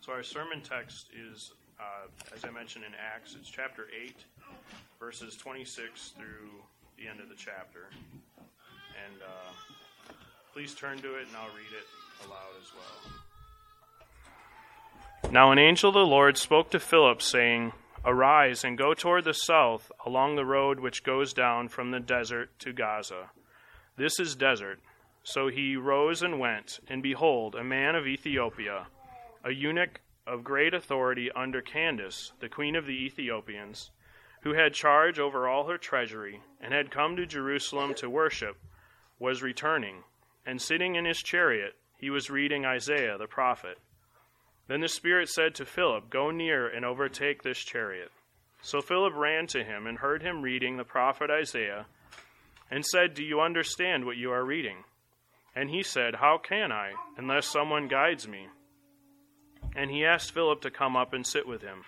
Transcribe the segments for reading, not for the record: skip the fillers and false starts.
So our sermon text is, as I mentioned in Acts, it's chapter 8, verses 26 through the end of the chapter. And please turn to it, and I'll read it aloud as well. Now an angel of the Lord spoke to Philip, saying, "Arise and go toward the south along the road which goes down from the desert to Gaza. This is desert." So he rose and went, and behold, a man of Ethiopia, a eunuch of great authority under Candace, the queen of the Ethiopians, who had charge over all her treasury, and had come to Jerusalem to worship, was returning, and sitting in his chariot, he was reading Isaiah the prophet. Then the Spirit said to Philip, "Go near and overtake this chariot." So Philip ran to him and heard him reading the prophet Isaiah, and said, "Do you understand what you are reading?" And he said, "How can I, unless someone guides me?" And he asked Philip to come up and sit with him.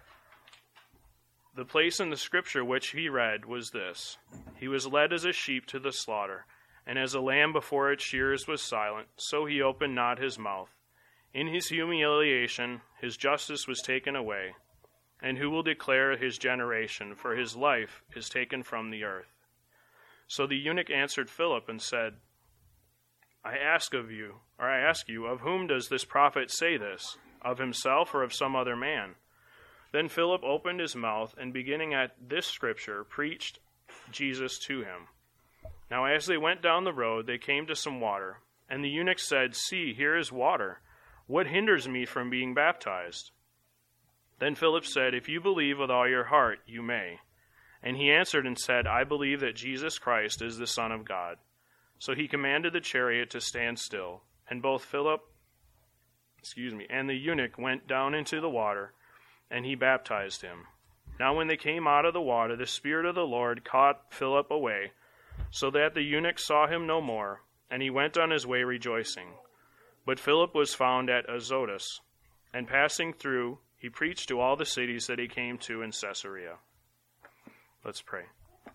The place in the scripture which he read was this: "He was led as a sheep to the slaughter, and as a lamb before its shearers was silent, so he opened not his mouth. In his humiliation his justice was taken away. And who will declare his generation? For his life is taken from the earth." So the eunuch answered Philip and said, I ask you, of whom does this prophet say this? Of himself or of some other man? Then Philip opened his mouth, and beginning at this scripture, preached Jesus to him. Now as they went down the road, they came to some water. And the eunuch said, "See, here is water. What hinders me from being baptized?" Then Philip said, "If you believe with all your heart, you may." And he answered and said, "I believe that Jesus Christ is the Son of God." So he commanded the chariot to stand still, and both and the eunuch went down into the water, and he baptized him. Now when they came out of the water, the Spirit of the Lord caught Philip away, so that the eunuch saw him no more, and he went on his way rejoicing. But Philip was found at Azotus, and passing through, he preached to all the cities that he came to in Caesarea. Let's pray.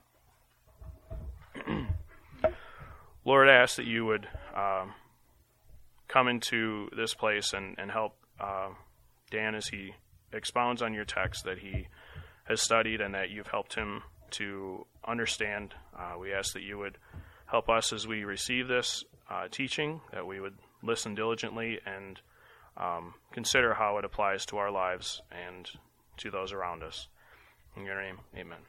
Lord, I ask that you would come into this place and help Dan as he expounds on your text that he has studied and that you've helped him to understand. We ask that you would help us as we receive this teaching, that we would listen diligently and consider how it applies to our lives and to those around us. In your name, amen.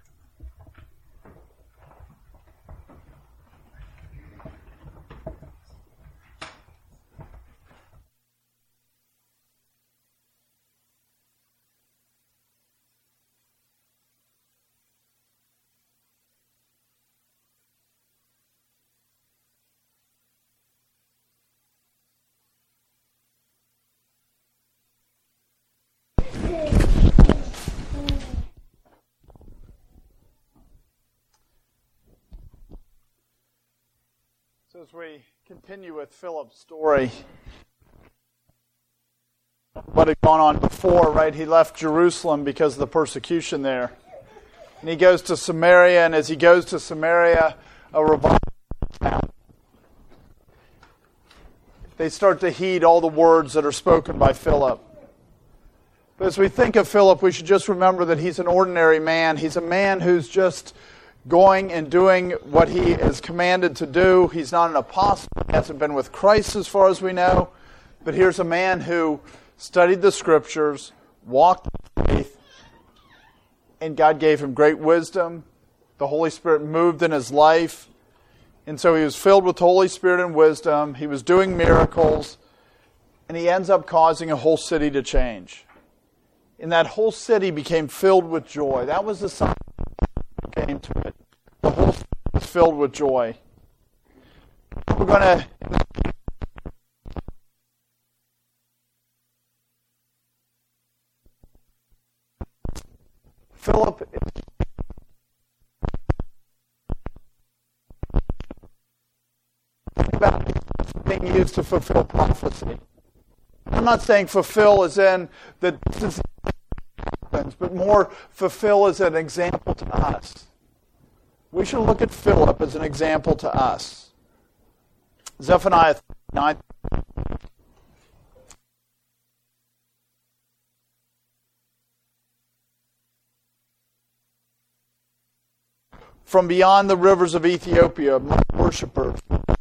So as we continue with Philip's story, what had gone on before, right? He left Jerusalem because of the persecution there. And he goes to Samaria, and as he goes to Samaria, a revival comes out. They start to heed all the words that are spoken by Philip. But as we think of Philip, we should just remember that he's an ordinary man. He's a man who's just going and doing what he is commanded to do. He's not an apostle. He hasn't been with Christ as far as we know. But here's a man who studied the Scriptures, walked in faith, and God gave him great wisdom. The Holy Spirit moved in his life. And so he was filled with the Holy Spirit and wisdom. He was doing miracles. And he ends up causing a whole city to change. And that whole city became filled with joy. That was the sign that came to it. The whole city was filled with joy. We're going to... Philip is about being used to fulfill prophecy. I'm not saying fulfill as in that this is happens, but more fulfill as an example to us. We should look at Philip as an example to us. Zephaniah 9. from beyond the rivers of Ethiopia, my worshipers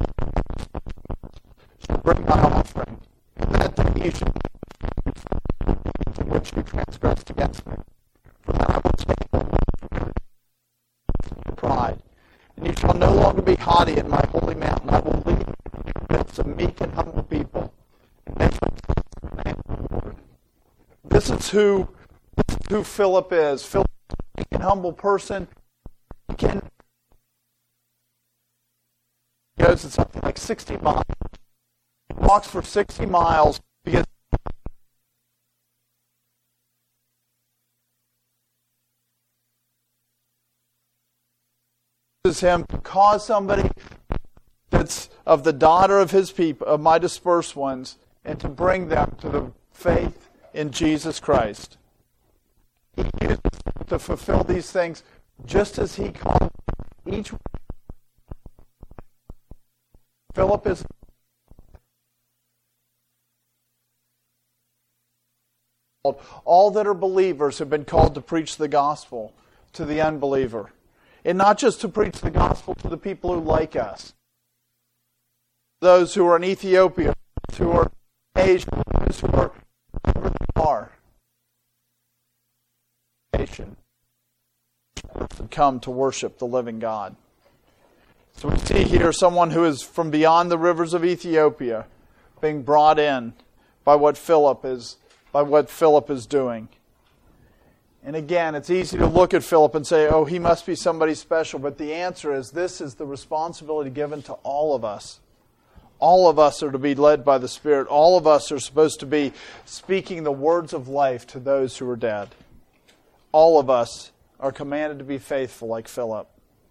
shall bring my offering, and that the nation to which you transgressed against me. For then I will take away your pride, and you shall no longer be haughty in my holy mountain. I will lead you in the midst of meek and humble people, and they shall trust in the name of the Lord. This is who Philip is. Philip is a meek and humble person. He goes to something like 60 miles. He walks for 60 miles because him to cause somebody that's of the daughter of his people, of my dispersed ones, and to bring them to the faith in Jesus Christ. He uses to fulfill these things just as he called each. Philip is all that are believers have been called to preach the gospel to the unbeliever. And not just to preach the gospel to the people who like us. Those who are in Ethiopia, those who are in Asia, those who are wherever they are. Nation come to worship the living God. So we see here someone who is from beyond the rivers of Ethiopia being brought in by what Philip is doing. And again, it's easy to look at Philip and say, oh, he must be somebody special. But the answer is, this is the responsibility given to all of us. All of us are to be led by the Spirit. All of us are supposed to be speaking the words of life to those who are dead. All of us are commanded to be faithful like Philip.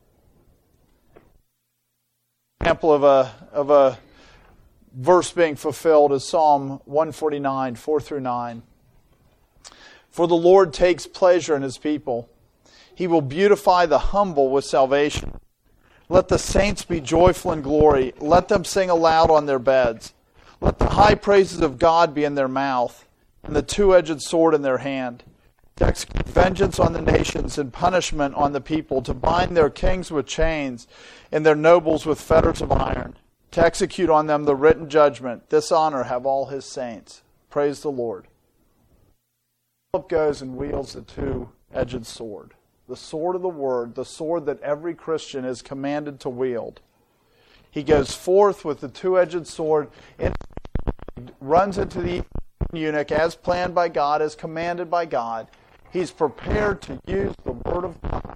Example of a verse being fulfilled is Psalm 149, 4-9. For the Lord takes pleasure in His people. He will beautify the humble with salvation. Let the saints be joyful in glory. Let them sing aloud on their beds. Let the high praises of God be in their mouth, and the two-edged sword in their hand, to execute vengeance on the nations and punishment on the people, to bind their kings with chains and their nobles with fetters of iron, to execute on them the written judgment. This honor have all His saints. Praise the Lord. Philip goes and wields the two-edged sword. The sword of the Word, the sword that every Christian is commanded to wield. He goes forth with the two-edged sword and runs into the eunuch as planned by God, as commanded by God. He's prepared to use the Word of God.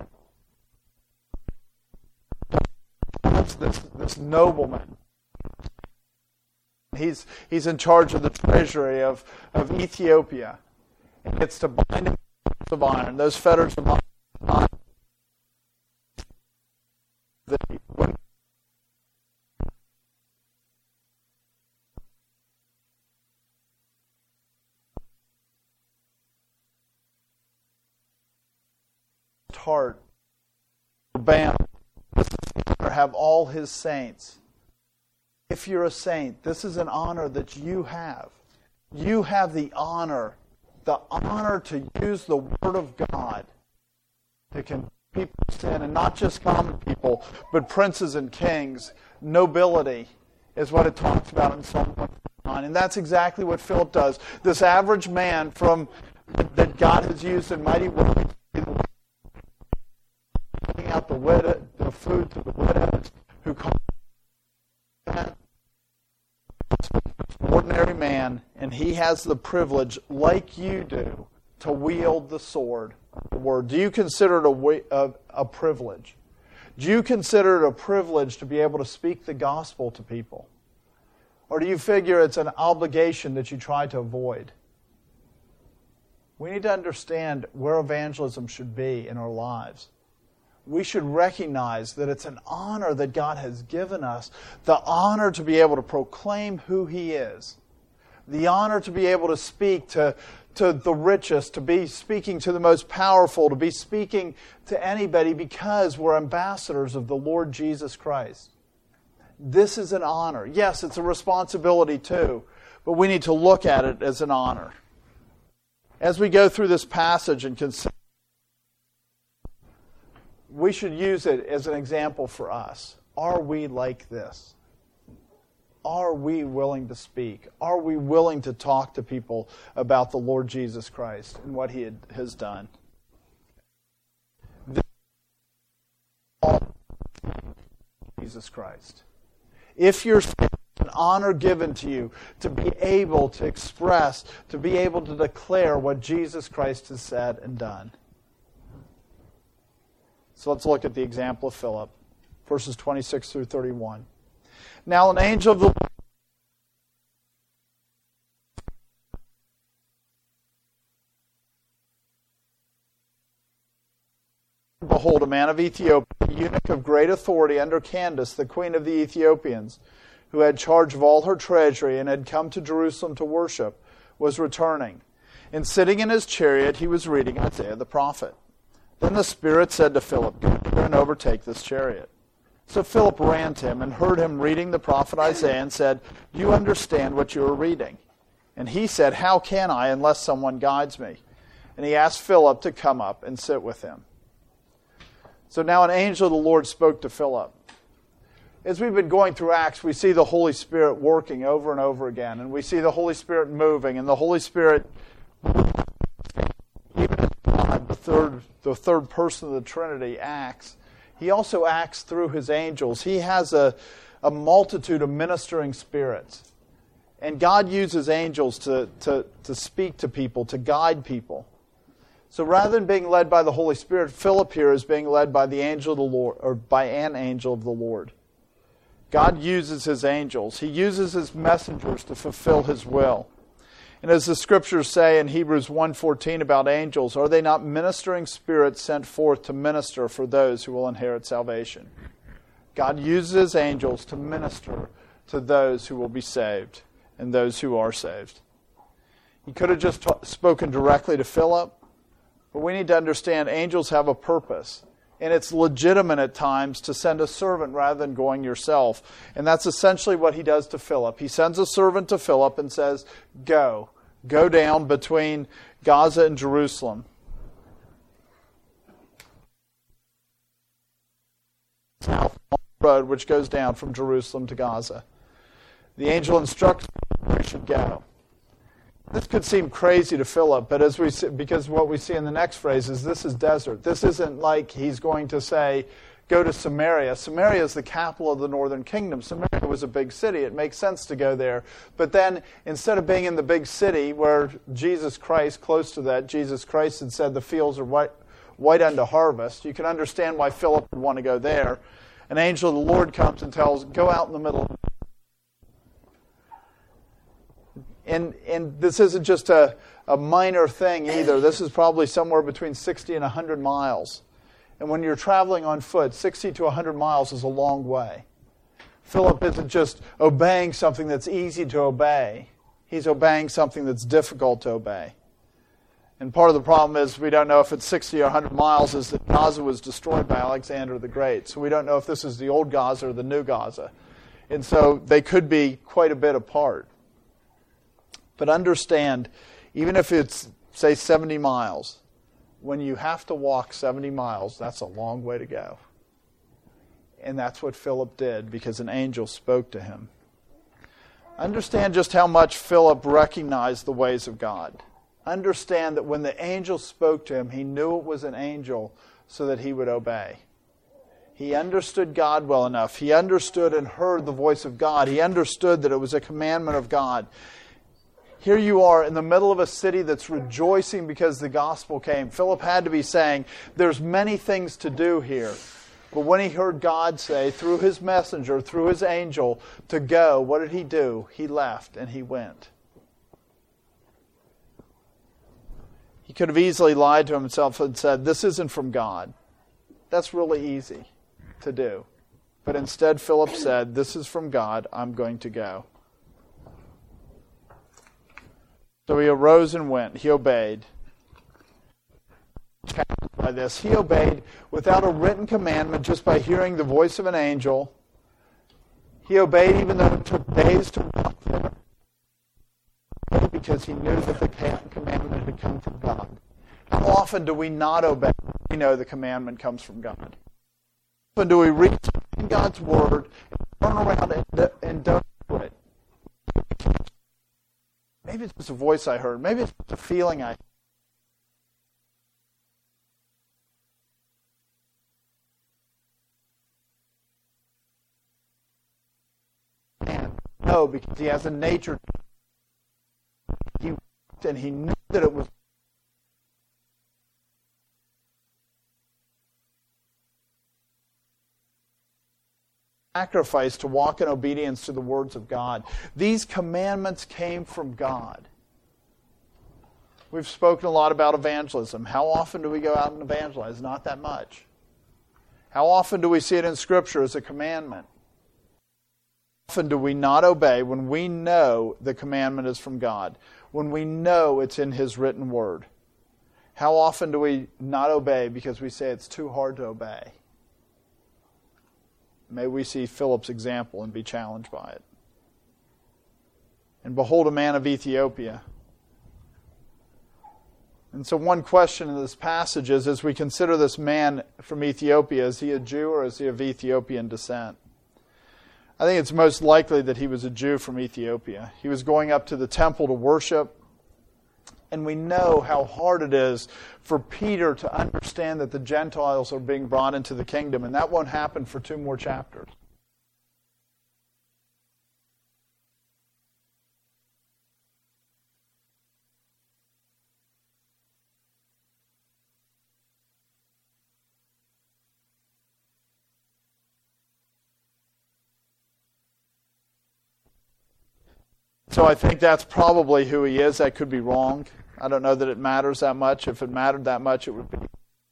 This nobleman. He's in charge of the treasury of Ethiopia. And gets to bind him with fetters of iron. Those fetters of iron. Heart, bam, have all His saints. If you're a saint, this is an honor that you have. You have the honor to use the Word of God to convict people of sin, and not just common people, but princes and kings. Nobility is what it talks about in Psalm 149, and that's exactly what Philip does. This average man that God has used in mighty ways, giving out the food to the widows who call that ordinary man, and he has the privilege, like you do, to wield the sword of the Word. Do you consider it a privilege? Do you consider it a privilege to be able to speak the gospel to people? Or do you figure it's an obligation that you try to avoid? We need to understand where evangelism should be in our lives. We should recognize that it's an honor that God has given us, the honor to be able to proclaim who He is, the honor to be able to speak to the richest, to be speaking to the most powerful, to be speaking to anybody because we're ambassadors of the Lord Jesus Christ. This is an honor. Yes, it's a responsibility too, but we need to look at it as an honor. As we go through this passage and consider we should use it as an example for us. Are we like this? Are we willing to speak? Are we willing to talk to people about the Lord Jesus Christ and what He has done? This is all Jesus Christ. If you're an honor given to you to be able to express, to be able to declare what Jesus Christ has said and done. So let's look at the example of Philip, verses 26 through 31. Now an angel of the Lord, behold, a man of Ethiopia, a eunuch of great authority under Candace, the queen of the Ethiopians, who had charge of all her treasury and had come to Jerusalem to worship, was returning. And sitting in his chariot, he was reading Isaiah the prophet. Then the Spirit said to Philip, go here and overtake this chariot. So Philip ran to him and heard him reading the prophet Isaiah and said, do you understand what you are reading? And he said, how can I unless someone guides me? And he asked Philip to come up and sit with him. So now an angel of the Lord spoke to Philip. As we've been going through Acts, we see the Holy Spirit working over and over again. And we see the Holy Spirit moving. And the Holy Spirit, even as God, the third person of the Trinity, acts, He also acts through His angels. He has a multitude of ministering spirits. And God uses angels to speak to people, to guide people. So rather than being led by the Holy Spirit, Philip here is being led by the angel of the Lord, or by an angel of the Lord. God uses His angels. He uses His messengers to fulfill His will. And as the Scriptures say in Hebrews 1:14 about angels, are they not ministering spirits sent forth to minister for those who will inherit salvation? God uses His angels to minister to those who will be saved and those who are saved. He could have just spoken directly to Philip, but we need to understand angels have a purpose. And it's legitimate at times to send a servant rather than going yourself. And that's essentially what He does to Philip. He sends a servant to Philip and says, go down between Gaza and Jerusalem. South road which goes down from Jerusalem to Gaza. The angel instructs him where he should go. This could seem crazy to Philip, but because what we see in the next phrase is this is desert. This isn't like he's going to say, go to Samaria. Samaria is the capital of the northern kingdom. Samaria was a big city. It makes sense to go there. But then, instead of being in the big city where Jesus Christ, close to that, Jesus Christ had said the fields are white unto harvest, you can understand why Philip would want to go there. An angel of the Lord comes and tells, go out in the middle. And this isn't just a minor thing either. This is probably somewhere between 60 and 100 miles. And when you're traveling on foot, 60 to 100 miles is a long way. Philip isn't just obeying something that's easy to obey. He's obeying something that's difficult to obey. And part of the problem is we don't know if it's 60 or 100 miles, is that Gaza was destroyed by Alexander the Great. So we don't know if this is the old Gaza or the new Gaza. And so they could be quite a bit apart. But understand, even if it's, say, 70 miles, when you have to walk 70 miles, that's a long way to go. And that's what Philip did, because an angel spoke to him. Understand just how much Philip recognized the ways of God. Understand that when the angel spoke to him, he knew it was an angel so that he would obey. He understood God well enough. He understood and heard the voice of God. He understood that it was a commandment of God. Here you are in the middle of a city that's rejoicing because the gospel came. Philip had to be saying, there's many things to do here. But when he heard God say, through His messenger, through His angel, to go, what did he do? He left and he went. He could have easily lied to himself and said, this isn't from God. That's really easy to do. But instead Philip said, this is from God, I'm going to go. So he arose and went. He obeyed. By this, he obeyed without a written commandment, just by hearing the voice of an angel. He obeyed even though it took days to walk there, because he knew that the commandment had come from God. How often do we not obey we know the commandment comes from God? How often do we read in God's Word and turn around and don't do it? Maybe it's just a voice I heard. Maybe it's just a feeling I had. No, because he has a nature. He knew that it was sacrifice to walk in obedience to the words of God. These commandments came from God. We've spoken a lot about evangelism. How often do we go out and evangelize? Not that much. How often do we see it in Scripture as a commandment? How often do we not obey when we know the commandment is from God? When we know it's in His written word? How often do we not obey because we say it's too hard to obey? May we see Philip's example and be challenged by it. And behold, a man of Ethiopia. And so one question in this passage is, as we consider this man from Ethiopia, is he a Jew or is he of Ethiopian descent? I think it's most likely that he was a Jew from Ethiopia. He was going up to the temple to worship. And we know how hard it is for Peter to understand that the Gentiles are being brought into the kingdom. And that won't happen for 2 more chapters. So I think that's probably who he is. That could be wrong. I don't know that it matters that much. If it mattered that much, it would be.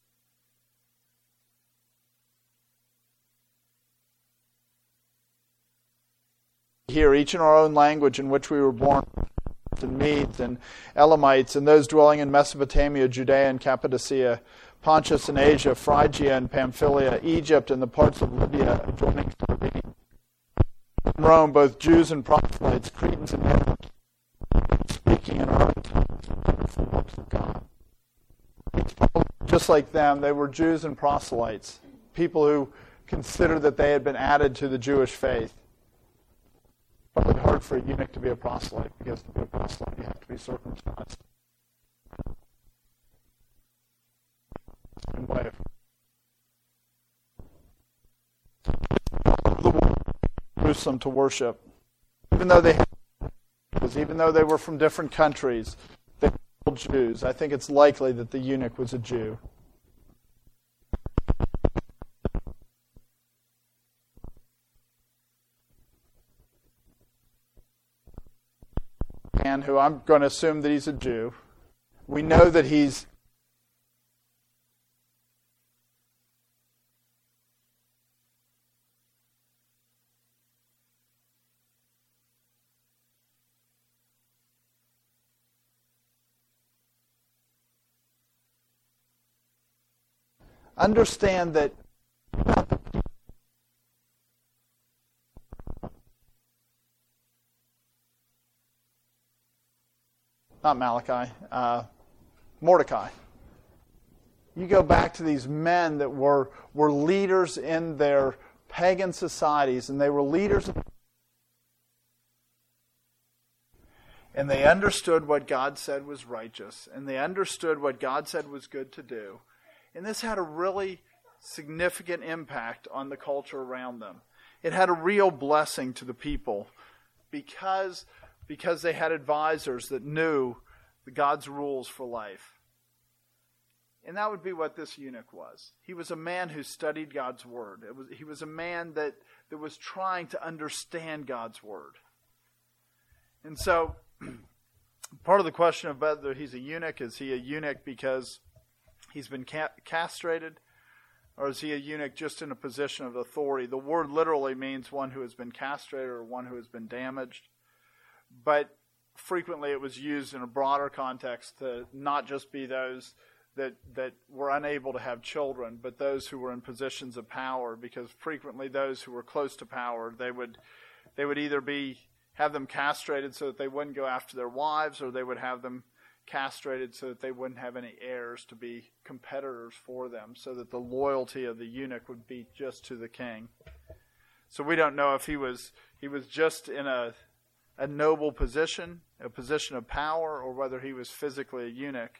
Here, each in our own language in which we were born, and Medes and Elamites, and those dwelling in Mesopotamia, Judea and Cappadocia, Pontus and Asia, Phrygia and Pamphylia, Egypt and the parts of Libya adjoining Cyrene. Rome, both Jews and proselytes, Cretans and Arabs, speaking in our own tongues the wonderful works of God. Just like them, they were Jews and proselytes, people who considered that they had been added to the Jewish faith. Probably hard for a eunuch to be a proselyte, because to be a proselyte you have to be circumcised. Same way. The world. Jerusalem to worship, even though they were from different countries, they were all Jews. I think it's likely that the eunuch was a Jew. And who I'm going to assume that he's a Jew. We know that he's understand that not Malachi, Mordecai. You go back to these men that were leaders in their pagan societies, and they were leaders, and they understood what God said was righteous, and they understood what God said was good to do. And this had a really significant impact on the culture around them. It had a real blessing to the people because they had advisors that knew God's rules for life. And that would be what this eunuch was. He was a man who studied God's word. He was a man that was trying to understand God's word. And so, part of the question of whether he's a eunuch, is he a eunuch because he's been castrated, or is he a eunuch just in a position of authority? The word literally means one who has been castrated or one who has been damaged. But frequently it was used in a broader context to not just be those that were unable to have children, but those who were in positions of power, because frequently those who were close to power, they would either have them castrated so that they wouldn't go after their wives, or they would have them castrated so that they wouldn't have any heirs to be competitors for them, so that the loyalty of the eunuch would be just to the king. So we don't know if he was just in a noble position, a position of power, or whether he was physically a eunuch.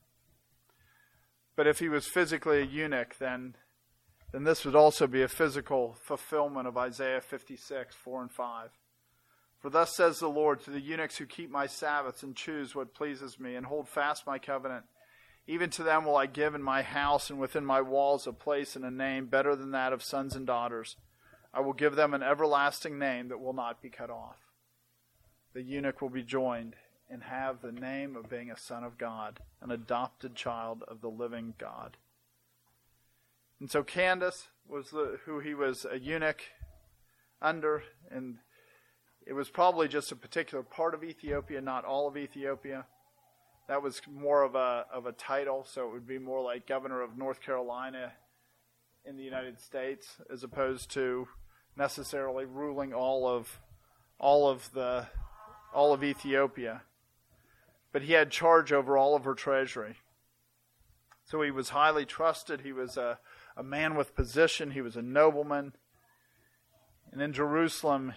But if he was physically a eunuch, then this would also be a physical fulfillment of Isaiah 56, 4 and 5. For thus says the Lord to the eunuchs who keep my Sabbaths and choose what pleases me and hold fast my covenant, even to them will I give in my house and within my walls a place and a name better than that of sons and daughters. I will give them an everlasting name that will not be cut off. The eunuch will be joined and have the name of being a son of God, an adopted child of the living God. And so Candace was who he was a eunuch under, and it was probably just a particular part of Ethiopia, not all of Ethiopia. That was more of a title, so it would be more like governor of North Carolina in the United States, as opposed to necessarily ruling all of Ethiopia. But he had charge over all of her treasury. So he was highly trusted. He was a man with position. He was a nobleman. And in Jerusalem,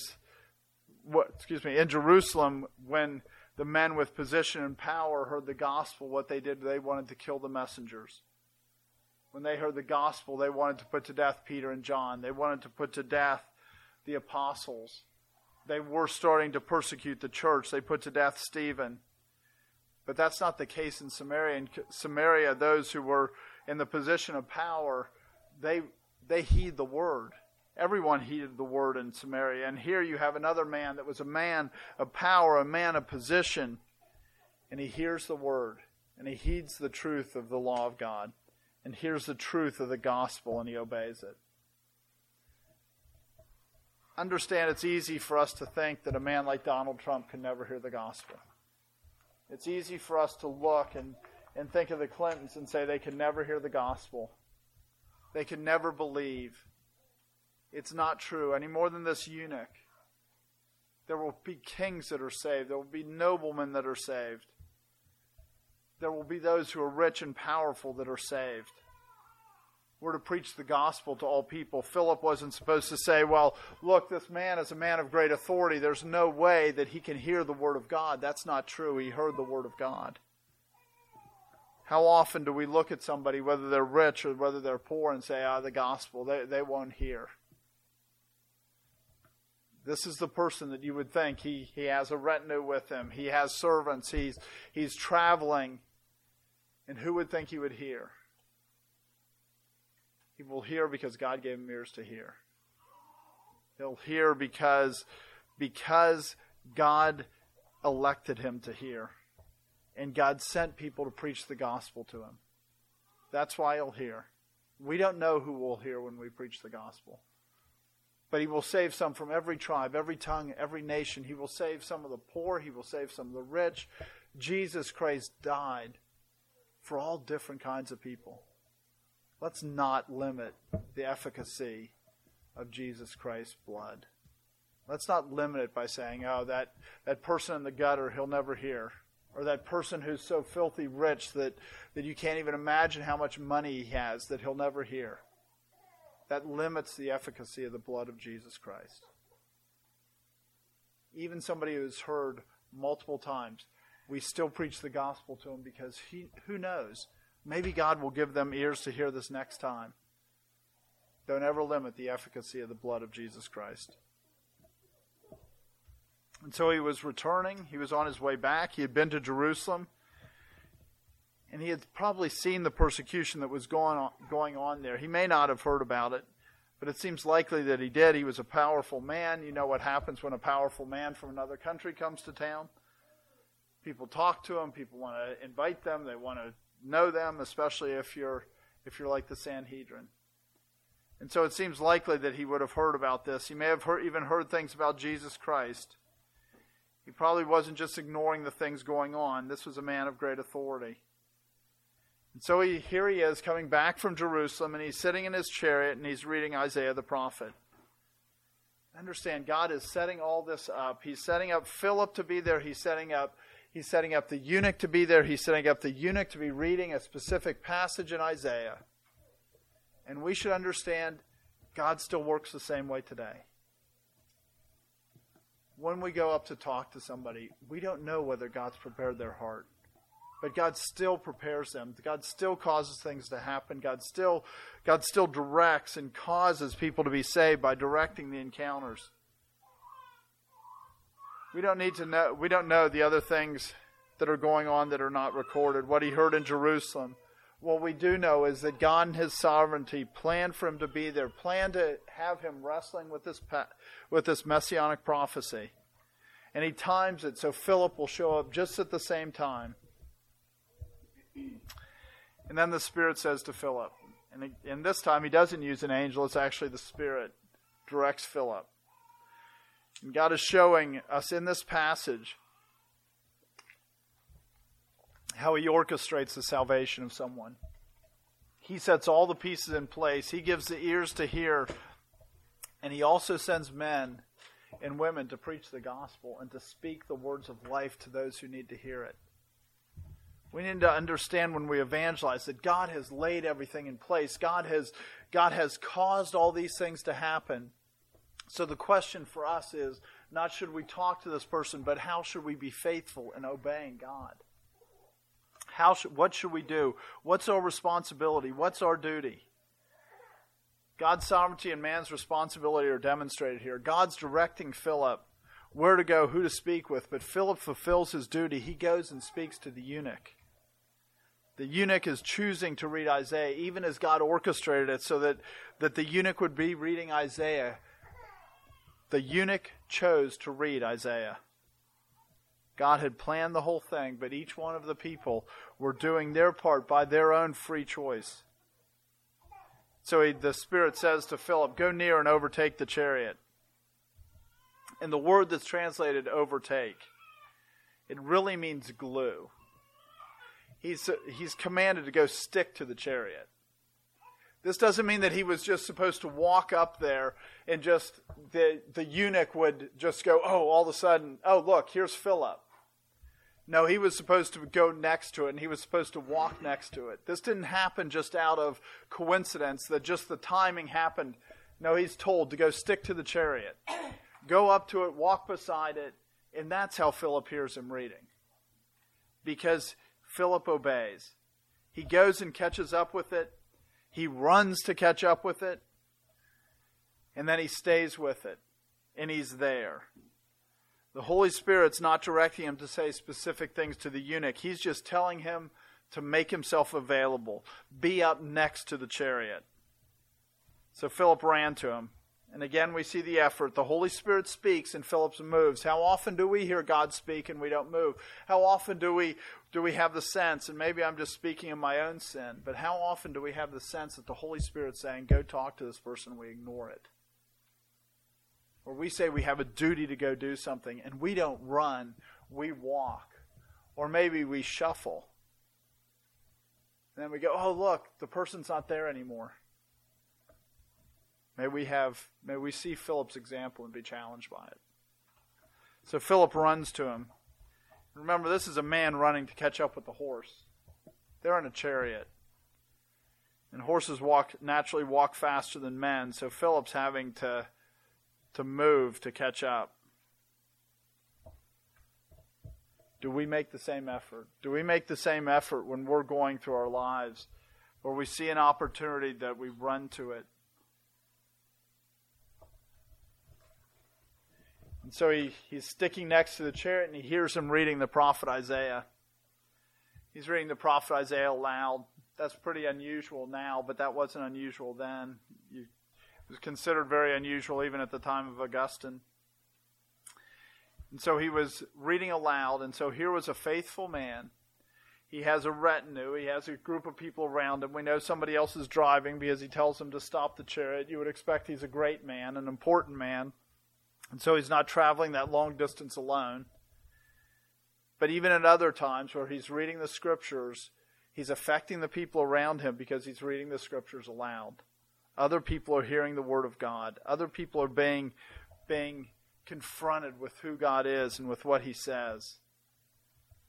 in Jerusalem, when the men with position and power heard the gospel, what they did, they wanted to kill the messengers. When they heard the gospel, they wanted to put to death Peter and John. They wanted to put to death the apostles. They were starting to persecute the church. They put to death Stephen. But that's not the case in Samaria. In Samaria, those who were in the position of power, they heed the word. Everyone heeded the word in Samaria. And here you have another man that was a man of power, a man of position. And he hears the word. And he heeds the truth of the law of God. And hears the truth of the gospel, and he obeys it. Understand, it's easy for us to think that a man like Donald Trump can never hear the gospel. It's easy for us to look and think of the Clintons and say they can never hear the gospel. They can never believe. It's not true any more than this eunuch. There will be kings that are saved. There will be noblemen that are saved. There will be those who are rich and powerful that are saved. We're to preach the gospel to all people. Philip wasn't supposed to say, well, look, this man is a man of great authority. There's no way that he can hear the word of God. That's not true. He heard the word of God. How often do we look at somebody, whether they're rich or whether they're poor, and say, the gospel, they won't hear. This is the person that you would think he has a retinue with him. He has servants. He's traveling. And who would think he would hear? He will hear because God gave him ears to hear. He'll hear because God elected him to hear. And God sent people to preach the gospel to him. That's why he'll hear. We don't know who will hear when we preach the gospel. But he will save some from every tribe, every tongue, every nation. He will save some of the poor. He will save some of the rich. Jesus Christ died for all different kinds of people. Let's not limit the efficacy of Jesus Christ's blood. Let's not limit it by saying, that person in the gutter, he'll never hear. Or that person who's so filthy rich that you can't even imagine how much money he has, that he'll never hear. That limits the efficacy of the blood of Jesus Christ. Even somebody who's heard multiple times, we still preach the gospel to him because who knows? Maybe God will give them ears to hear this next time. Don't ever limit the efficacy of the blood of Jesus Christ. And so he was returning. He was on his way back. He had been to Jerusalem. And he had probably seen the persecution that was going on there. He may not have heard about it, but it seems likely that he did. He was a powerful man. You know what happens when a powerful man from another country comes to town? People talk to him. People want to invite them. They want to know them, especially if you're like the Sanhedrin. And so it seems likely that he would have heard about this. He may have even heard things about Jesus Christ. He probably wasn't just ignoring the things going on. This was a man of great authority. And so here he is coming back from Jerusalem, and he's sitting in his chariot, and he's reading Isaiah the prophet. Understand, God is setting all this up. He's setting up Philip to be there. He's setting up He's setting up the eunuch to be there. He's setting up the eunuch to be reading a specific passage in Isaiah. And we should understand God still works the same way today. When we go up to talk to somebody, we don't know whether God's prepared their heart. But God still prepares them. God still causes things to happen. God still directs and causes people to be saved by directing the encounters. We don't know the other things that are going on that are not recorded. What he heard in Jerusalem. What we do know is that God in his sovereignty planned for him to be there, planned to have him wrestling with this messianic prophecy. And he times it so Philip will show up just at the same time. And then the Spirit says to Philip, and this time he doesn't use an angel, it's actually the Spirit directs Philip. And God is showing us in this passage how he orchestrates the salvation of someone. He sets all the pieces in place. He gives the ears to hear. And he also sends men and women to preach the gospel and to speak the words of life to those who need to hear it. We need to understand when we evangelize that God has laid everything in place. God has caused all these things to happen. So the question for us is not should we talk to this person, but how should we be faithful in obeying God? What should we do? What's our responsibility? What's our duty? God's sovereignty and man's responsibility are demonstrated here. God's directing Philip where to go, who to speak with, but Philip fulfills his duty. He goes and speaks to the eunuch. The eunuch is choosing to read Isaiah, even as God orchestrated it so that the eunuch would be reading Isaiah. The eunuch chose to read Isaiah. God had planned the whole thing, but each one of the people were doing their part by their own free choice. So the Spirit says to Philip, go near and overtake the chariot. And the word that's translated overtake, it really means glue. He's commanded to go stick to the chariot. This doesn't mean that he was just supposed to walk up there and just the eunuch would just go, oh, all of a sudden, oh, look, here's Philip. No, he was supposed to go next to it, and he was supposed to walk next to it. This didn't happen just out of coincidence, that just the timing happened. No, he's told to go stick to the chariot. Go up to it, walk beside it, and that's how Philip hears him reading. Because Philip obeys. He goes and catches up with it. He runs to catch up with it. And then he stays with it. And he's there. The Holy Spirit's not directing him to say specific things to the eunuch. He's just telling him to make himself available. Be up next to the chariot. So Philip ran to him. And again we see the effort. The Holy Spirit speaks and Philip moves. How often do we hear God speak and we don't move? How often do we have the sense, and maybe I'm just speaking in my own sin, but how often do we have the sense that the Holy Spirit's saying, go talk to this person, and we ignore it? Or we say we have a duty to go do something, and we don't run, we walk. Or maybe we shuffle. And then we go, oh look, the person's not there anymore. May we see Philip's example and be challenged by it. So Philip runs to him. Remember, this is a man running to catch up with the horse. They're in a chariot. And horses naturally walk faster than men, so Philip's having to move to catch up. Do we make the same effort? Do we make the same effort when we're going through our lives, where we see an opportunity that we run to it? And so he's sticking next to the chariot, and he hears him reading the prophet Isaiah. He's reading the prophet Isaiah aloud. That's pretty unusual now, but that wasn't unusual then. It was considered very unusual even at the time of Augustine. And so he was reading aloud, and so here was a faithful man. He has a retinue. He has a group of people around him. We know somebody else is driving because he tells them to stop the chariot. You would expect he's a great man, an important man. And so he's not traveling that long distance alone. But even at other times where he's reading the Scriptures, he's affecting the people around him because he's reading the Scriptures aloud. Other people are hearing the Word of God. Other people are being confronted with who God is and with what He says.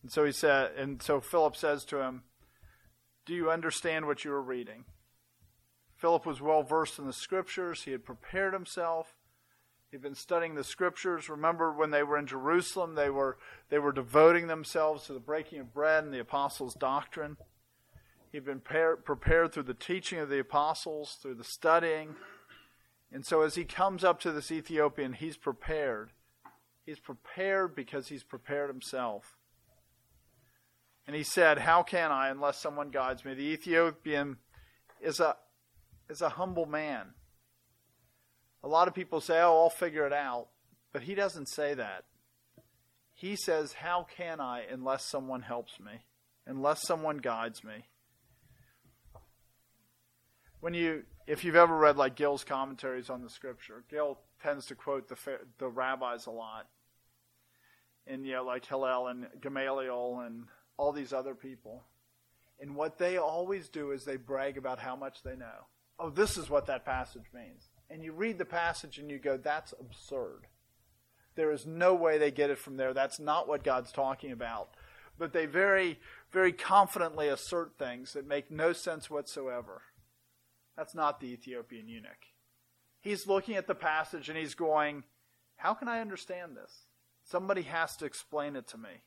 And so Philip says to him, "Do you understand what you are reading?" Philip was well versed in the Scriptures. He had prepared himself. He'd been studying the Scriptures. Remember when they were in Jerusalem, they were devoting themselves to the breaking of bread and the apostles' doctrine. He'd been prepared through the teaching of the apostles, through the studying. And so as he comes up to this Ethiopian, he's prepared. He's prepared because he's prepared himself. And he said, "How can I unless someone guides me?" The Ethiopian is a humble man. A lot of people say, "Oh, I'll figure it out." But he doesn't say that. He says, "How can I unless someone helps me, unless someone guides me?" If you've ever read like Gill's commentaries on the Scripture, Gill tends to quote the rabbis a lot, and like Hillel and Gamaliel and all these other people. And what they always do is they brag about how much they know. Oh, this is what that passage means. And you read the passage and you go, that's absurd. There is no way they get it from there. That's not what God's talking about. But they very, very confidently assert things that make no sense whatsoever. That's not the Ethiopian eunuch. He's looking at the passage and he's going, how can I understand this? Somebody has to explain it to me.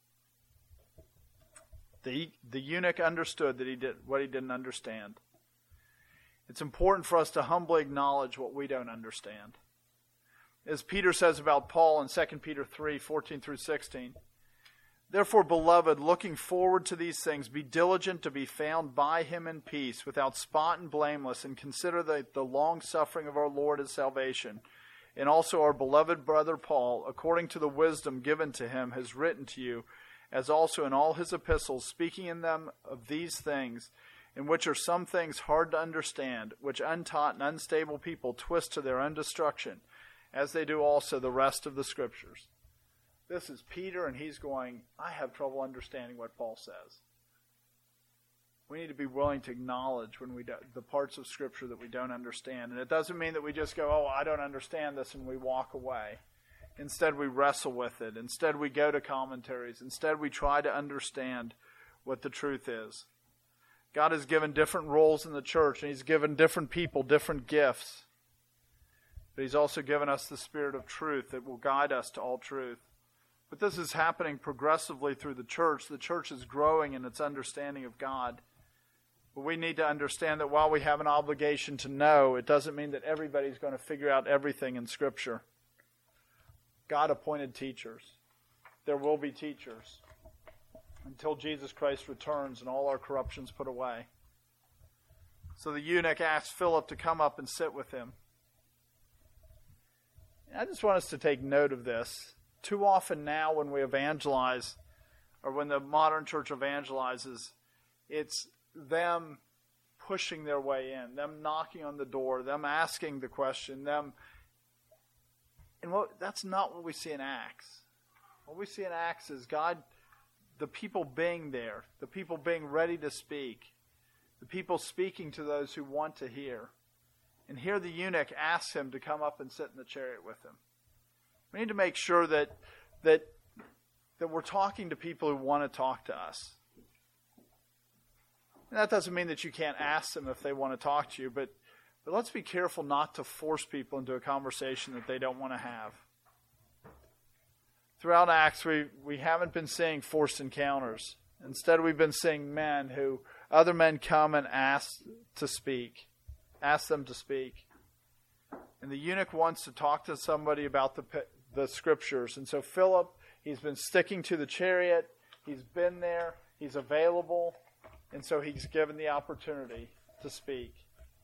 The eunuch understood that he did what he didn't understand. It's important for us to humbly acknowledge what we don't understand. As Peter says about Paul in 2 Peter 3:14-16, "Therefore, beloved, looking forward to these things, be diligent to be found by him in peace, without spot and blameless, and consider the long suffering of our Lord as salvation. And also our beloved brother Paul, according to the wisdom given to him, has written to you, as also in all his epistles, speaking in them of these things, in which are some things hard to understand, which untaught and unstable people twist to their own destruction, as they do also the rest of the Scriptures." This is Peter, and he's going, I have trouble understanding what Paul says. We need to be willing to acknowledge the parts of Scripture that we don't understand. And it doesn't mean that we just go, oh, I don't understand this, and we walk away. Instead, we wrestle with it. Instead, we go to commentaries. Instead, we try to understand what the truth is. God has given different roles in the church, and He's given different people different gifts. But He's also given us the Spirit of truth that will guide us to all truth. But this is happening progressively through the church. The church is growing in its understanding of God. But we need to understand that while we have an obligation to know, it doesn't mean that everybody's going to figure out everything in Scripture. God appointed teachers. There will be teachers until Jesus Christ returns and all our corruption's put away. So the eunuch asked Philip to come up and sit with him. I just want us to take note of this. Too often now when we evangelize, or when the modern church evangelizes, it's them pushing their way in, them knocking on the door, them asking the question, that's not what we see in Acts. What we see in Acts is God, the people being there, the people being ready to speak, the people speaking to those who want to hear. And here the eunuch asks him to come up and sit in the chariot with him. We need to make sure that we're talking to people who want to talk to us. And that doesn't mean that you can't ask them if they want to talk to you, but let's be careful not to force people into a conversation that they don't want to have. Throughout Acts, we haven't been seeing forced encounters. Instead, we've been seeing other men come and ask them to speak. And the eunuch wants to talk to somebody about the Scriptures. And so Philip, he's been sticking to the chariot. He's been there. He's available. And so he's given the opportunity to speak.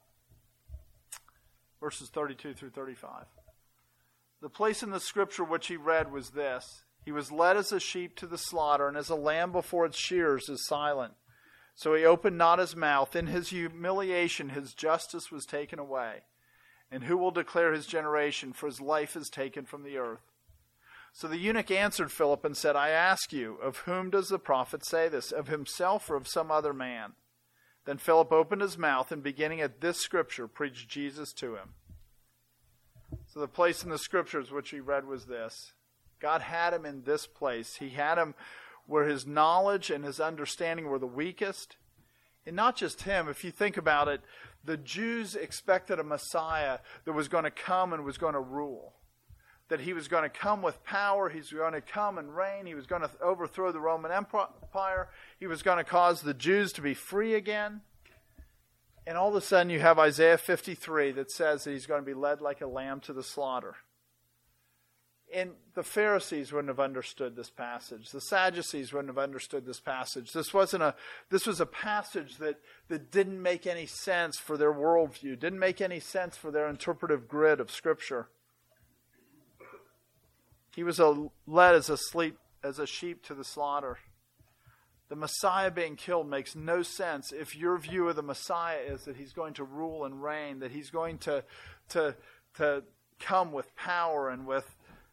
Verses 32-35. The place in the Scripture which he read was this: He was led as a sheep to the slaughter, and as a lamb before its shearers is silent. So he opened not his mouth. In his humiliation his justice was taken away. And who will declare his generation? For his life is taken from the earth. So the eunuch answered Philip and said, I ask you, of whom does the prophet say this? Of himself or of some other man? Then Philip opened his mouth, and beginning at this Scripture, preached Jesus to him. So the place in the Scriptures which he read was this. God had him in this place. He had him where his knowledge and his understanding were the weakest. And not just him, if you think about it, the Jews expected a Messiah that was going to come and was going to rule. That he was going to come with power, he was going to come and reign, he was going to overthrow the Roman Empire, he was going to cause the Jews to be free again. And all of a sudden you have Isaiah 53 that says that he's going to be led like a lamb to the slaughter. And the Pharisees wouldn't have understood this passage. The Sadducees wouldn't have understood this passage. This was a passage that didn't make any sense for their worldview, didn't make any sense for their interpretive grid of Scripture. He was led as a sheep to the slaughter. The Messiah being killed makes no sense if your view of the Messiah is that he's going to rule and reign, that he's going to come with power and with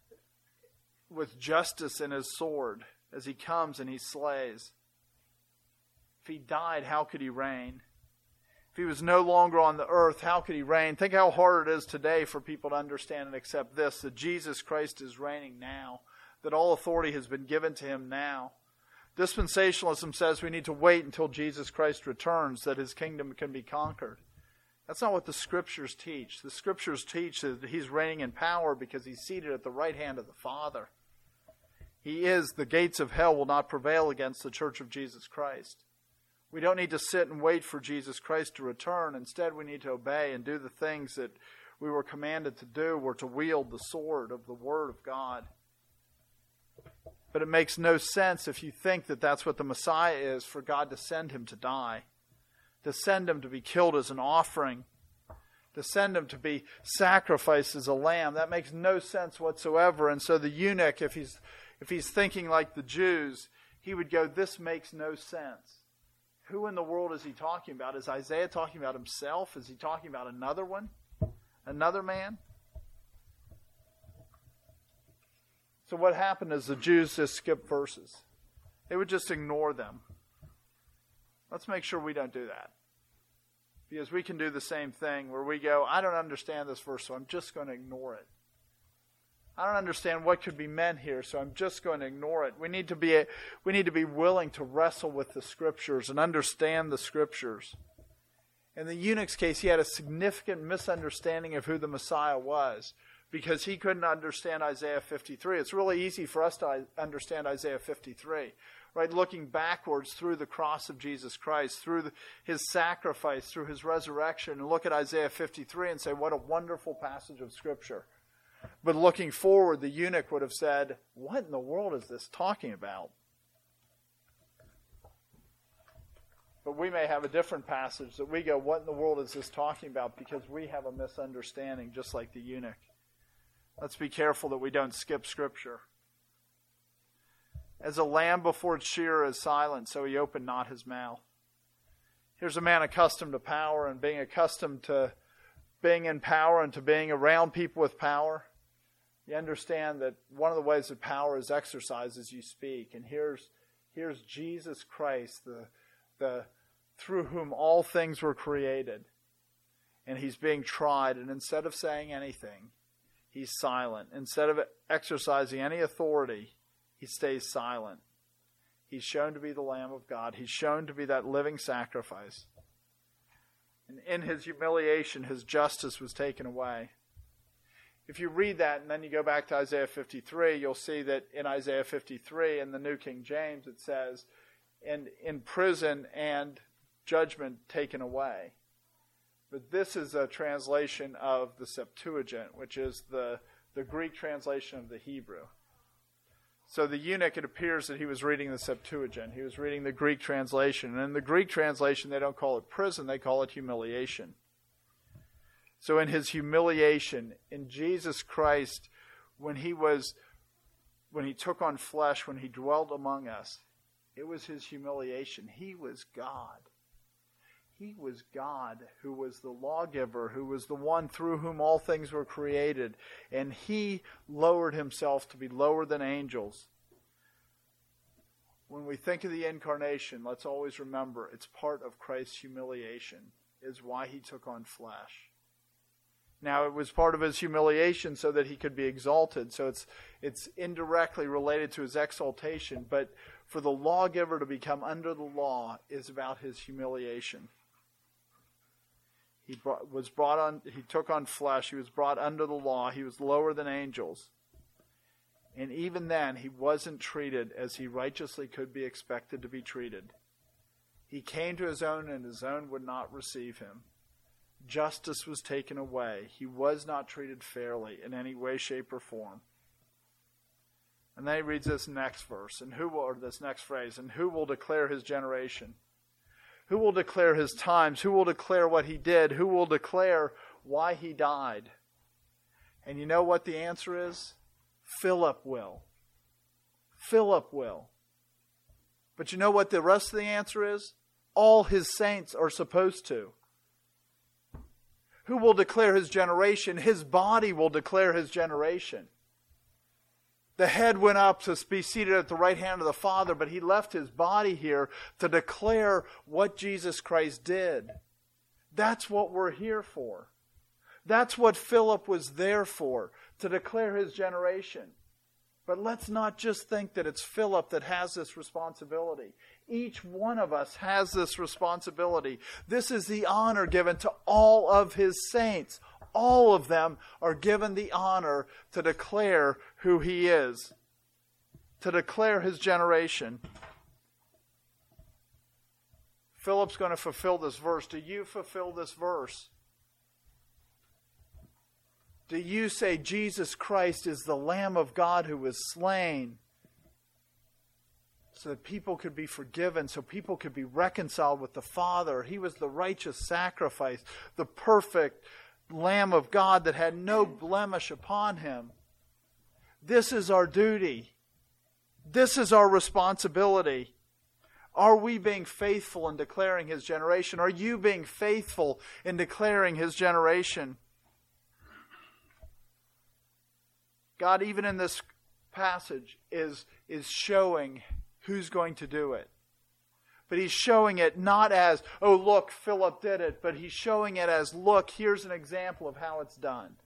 justice in his sword as he comes and he slays. If he died, how could he reign? If he was no longer on the earth, how could he reign? Think how hard it is today for people to understand and accept this, that Jesus Christ is reigning now, that all authority has been given to him now. Dispensationalism says we need to wait until Jesus Christ returns, that his kingdom can be conquered. That's not what the Scriptures teach. The Scriptures teach that he's reigning in power because he's seated at the right hand of the Father. He is, the gates of hell will not prevail against the church of Jesus Christ. We don't need to sit and wait for Jesus Christ to return. Instead, we need to obey and do the things that we were commanded to do, or to wield the sword of the Word of God. But it makes no sense if you think that that's what the Messiah is, for God to send him to die, to send him to be killed as an offering, to send him to be sacrificed as a lamb. That makes no sense whatsoever. And so the eunuch, if he's thinking like the Jews, he would go, this makes no sense. Who in the world is he talking about? Is Isaiah talking about himself? Is he talking about another one? Another man? So what happened is the Jews just skipped verses. They would just ignore them. Let's make sure we don't do that. Because we can do the same thing where we go, I don't understand this verse, so I'm just going to ignore it. I don't understand what could be meant here, so I'm just going to ignore it. We need to be willing to wrestle with the Scriptures and understand the Scriptures. In the eunuch's case, he had a significant misunderstanding of who the Messiah was, because he couldn't understand Isaiah 53. It's really easy for us to understand Isaiah 53, right? Looking backwards through the cross of Jesus Christ, through his sacrifice, through his resurrection, and look at Isaiah 53 and say, what a wonderful passage of Scripture. But looking forward, the eunuch would have said, what in the world is this talking about? But we may have a different passage that we go, what in the world is this talking about? Because we have a misunderstanding, just like the eunuch. Let's be careful that we don't skip Scripture. As a lamb before its shearer is silent, so he opened not his mouth. Here's a man accustomed to power and being accustomed to being in power and to being around people with power. You understand that one of the ways that power is exercised is you speak. And here's Jesus Christ, the through whom all things were created. And he's being tried, and instead of saying anything, he's silent. Instead of exercising any authority, he stays silent. He's shown to be the Lamb of God. He's shown to be that living sacrifice. And in his humiliation, his justice was taken away. If you read that and then you go back to Isaiah 53, you'll see that in Isaiah 53, in the New King James, it says, and in prison and judgment taken away. But this is a translation of the Septuagint, which is the Greek translation of the Hebrew. So the eunuch, it appears that he was reading the Septuagint. He was reading the Greek translation. And in the Greek translation, they don't call it prison, they call it humiliation. So in his humiliation, in Jesus Christ, when he took on flesh, when he dwelt among us, it was his humiliation. He was God. He was God who was the lawgiver, who was the one through whom all things were created. And he lowered himself to be lower than angels. When we think of the incarnation, let's always remember it's part of Christ's humiliation, is why he took on flesh. Now, it was part of his humiliation so that he could be exalted. So it's indirectly related to his exaltation. But for the lawgiver to become under the law is about his humiliation. He took on flesh. He was brought under the law. He was lower than angels. And even then, he wasn't treated as he righteously could be expected to be treated. He came to his own, and his own would not receive him. Justice was taken away. He was not treated fairly in any way, shape, or form. And then he reads this next verse, this next phrase, and who will declare his generation? Who will declare his times? Who will declare what he did? Who will declare why he died? And you know what the answer is? Philip will. Philip will. But you know what the rest of the answer is? All his saints are supposed to. Who will declare his generation? His body will declare his generation. The head went up to be seated at the right hand of the Father, but he left his body here to declare what Jesus Christ did. That's what we're here for. That's what Philip was there for, to declare his generation. But let's not just think that it's Philip that has this responsibility. Each one of us has this responsibility. This is the honor given to all of his saints. All of them are given the honor to declare who he is, to declare his generation. Philip's going to fulfill this verse. Do you fulfill this verse? Do you say Jesus Christ is the Lamb of God who was slain so that people could be forgiven, so people could be reconciled with the Father? He was the righteous sacrifice, the perfect Lamb of God that had no blemish upon him. This is our duty. This is our responsibility. Are we being faithful in declaring his generation? Are you being faithful in declaring his generation? God, even in this passage, is showing who's going to do it. But he's showing it not as, oh, look, Philip did it, but he's showing it as, look, here's an example of how it's done.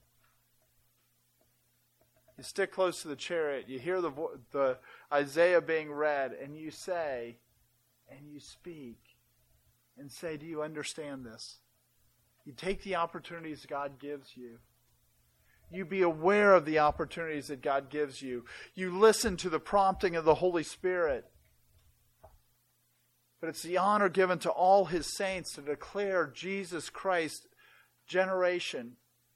You stick close to the chariot, you hear the Isaiah being read, and you say, and you speak, and say, do you understand this? You take the opportunities God gives you. You be aware of the opportunities that God gives you. You listen to the prompting of the Holy Spirit. But it's the honor given to all his saints to declare Jesus Christ's generation.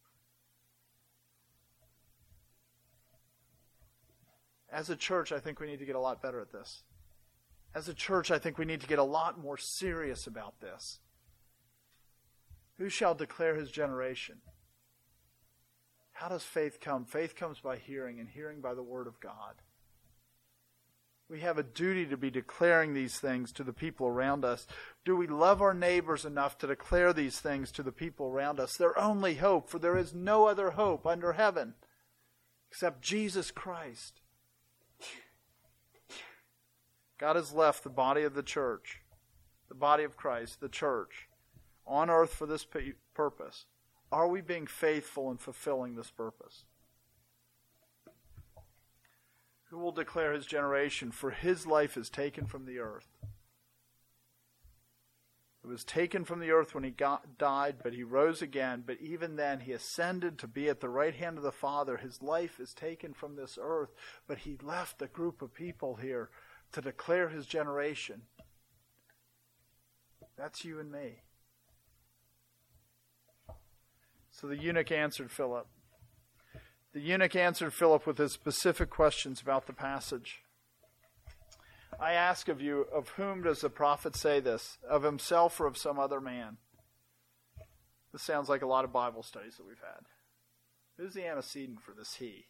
As a church, I think we need to get a lot better at this. As a church, I think we need to get a lot more serious about this. Who shall declare his generation? How does faith come? Faith comes by hearing, and hearing by the Word of God. We have a duty to be declaring these things to the people around us. Do we love our neighbors enough to declare these things to the people around us? Their only hope, for there is no other hope under heaven except Jesus Christ. God has left the body of the church, the body of Christ, the church, on earth for this purpose. Are we being faithful in fulfilling this purpose? Who will declare his generation? For his life is taken from the earth. It was taken from the earth when he died, but he rose again. But even then, he ascended to be at the right hand of the Father. His life is taken from this earth, but he left a group of people here to declare his generation. That's you and me. So the eunuch answered Philip. The eunuch answered Philip with his specific questions about the passage. I ask of you, of whom does the prophet say this? Of himself or of some other man? This sounds like a lot of Bible studies that we've had. Who's the antecedent for this he?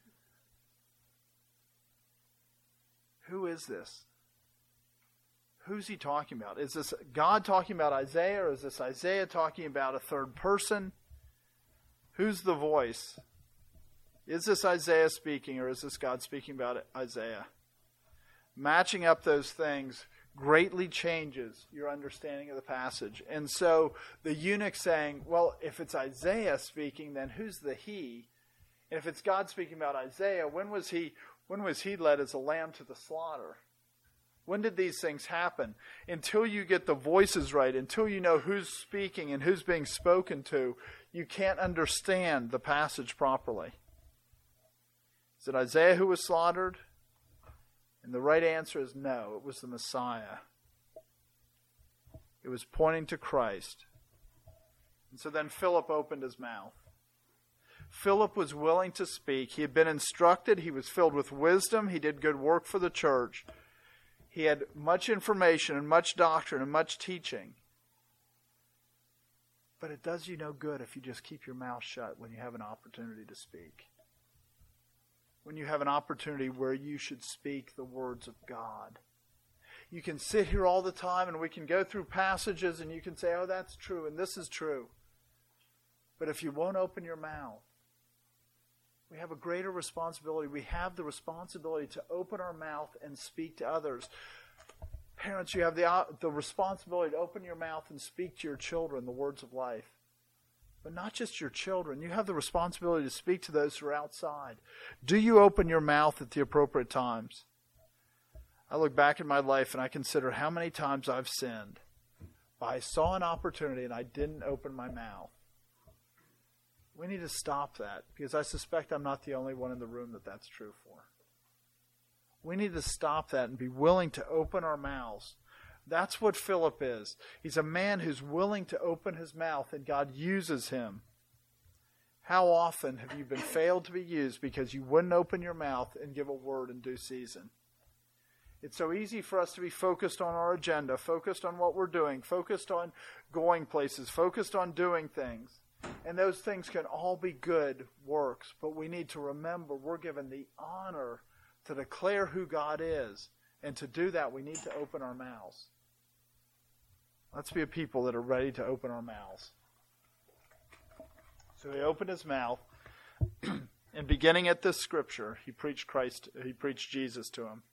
Who is this? Who's he talking about? Is this God talking about Isaiah, or is this Isaiah talking about a third person? Who's the voice? Is this Isaiah speaking, or is this God speaking about Isaiah? Matching up those things greatly changes your understanding of the passage. And so the eunuch saying, well, if it's Isaiah speaking, then who's the he? And if it's God speaking about Isaiah, when was he led as a lamb to the slaughter? When did these things happen? Until you get the voices right, until you know who's speaking and who's being spoken to, you can't understand the passage properly. Is it Isaiah who was slaughtered? And the right answer is no, it was the Messiah. It was pointing to Christ. And so then Philip opened his mouth. Philip was willing to speak. He had been instructed. He was filled with wisdom. He did good work for the church. He had much information and much doctrine and much teaching. But it does you no good if you just keep your mouth shut when you have an opportunity to speak. When you have an opportunity where you should speak the words of God. You can sit here all the time and we can go through passages and you can say, oh, that's true and this is true. But if you won't open your mouth, we have a greater responsibility. We have the responsibility to open our mouth and speak to others. Parents, you have the responsibility to open your mouth and speak to your children the words of life. But not just your children. You have the responsibility to speak to those who are outside. Do you open your mouth at the appropriate times? I look back in my life and I consider how many times I've sinned. I saw an opportunity and I didn't open my mouth. We need to stop that because I suspect I'm not the only one in the room that that's true for. We need to stop that and be willing to open our mouths. That's what Philip is. He's a man who's willing to open his mouth and God uses him. How often have you been failed to be used because you wouldn't open your mouth and give a word in due season? It's so easy for us to be focused on our agenda, focused on what we're doing, focused on going places, focused on doing things. And those things can all be good works, but we need to remember we're given the honor to declare who God is. And to do that, we need to open our mouths. Let's be a people that are ready to open our mouths. So he opened his mouth, and beginning at this scripture, he preached Jesus to him.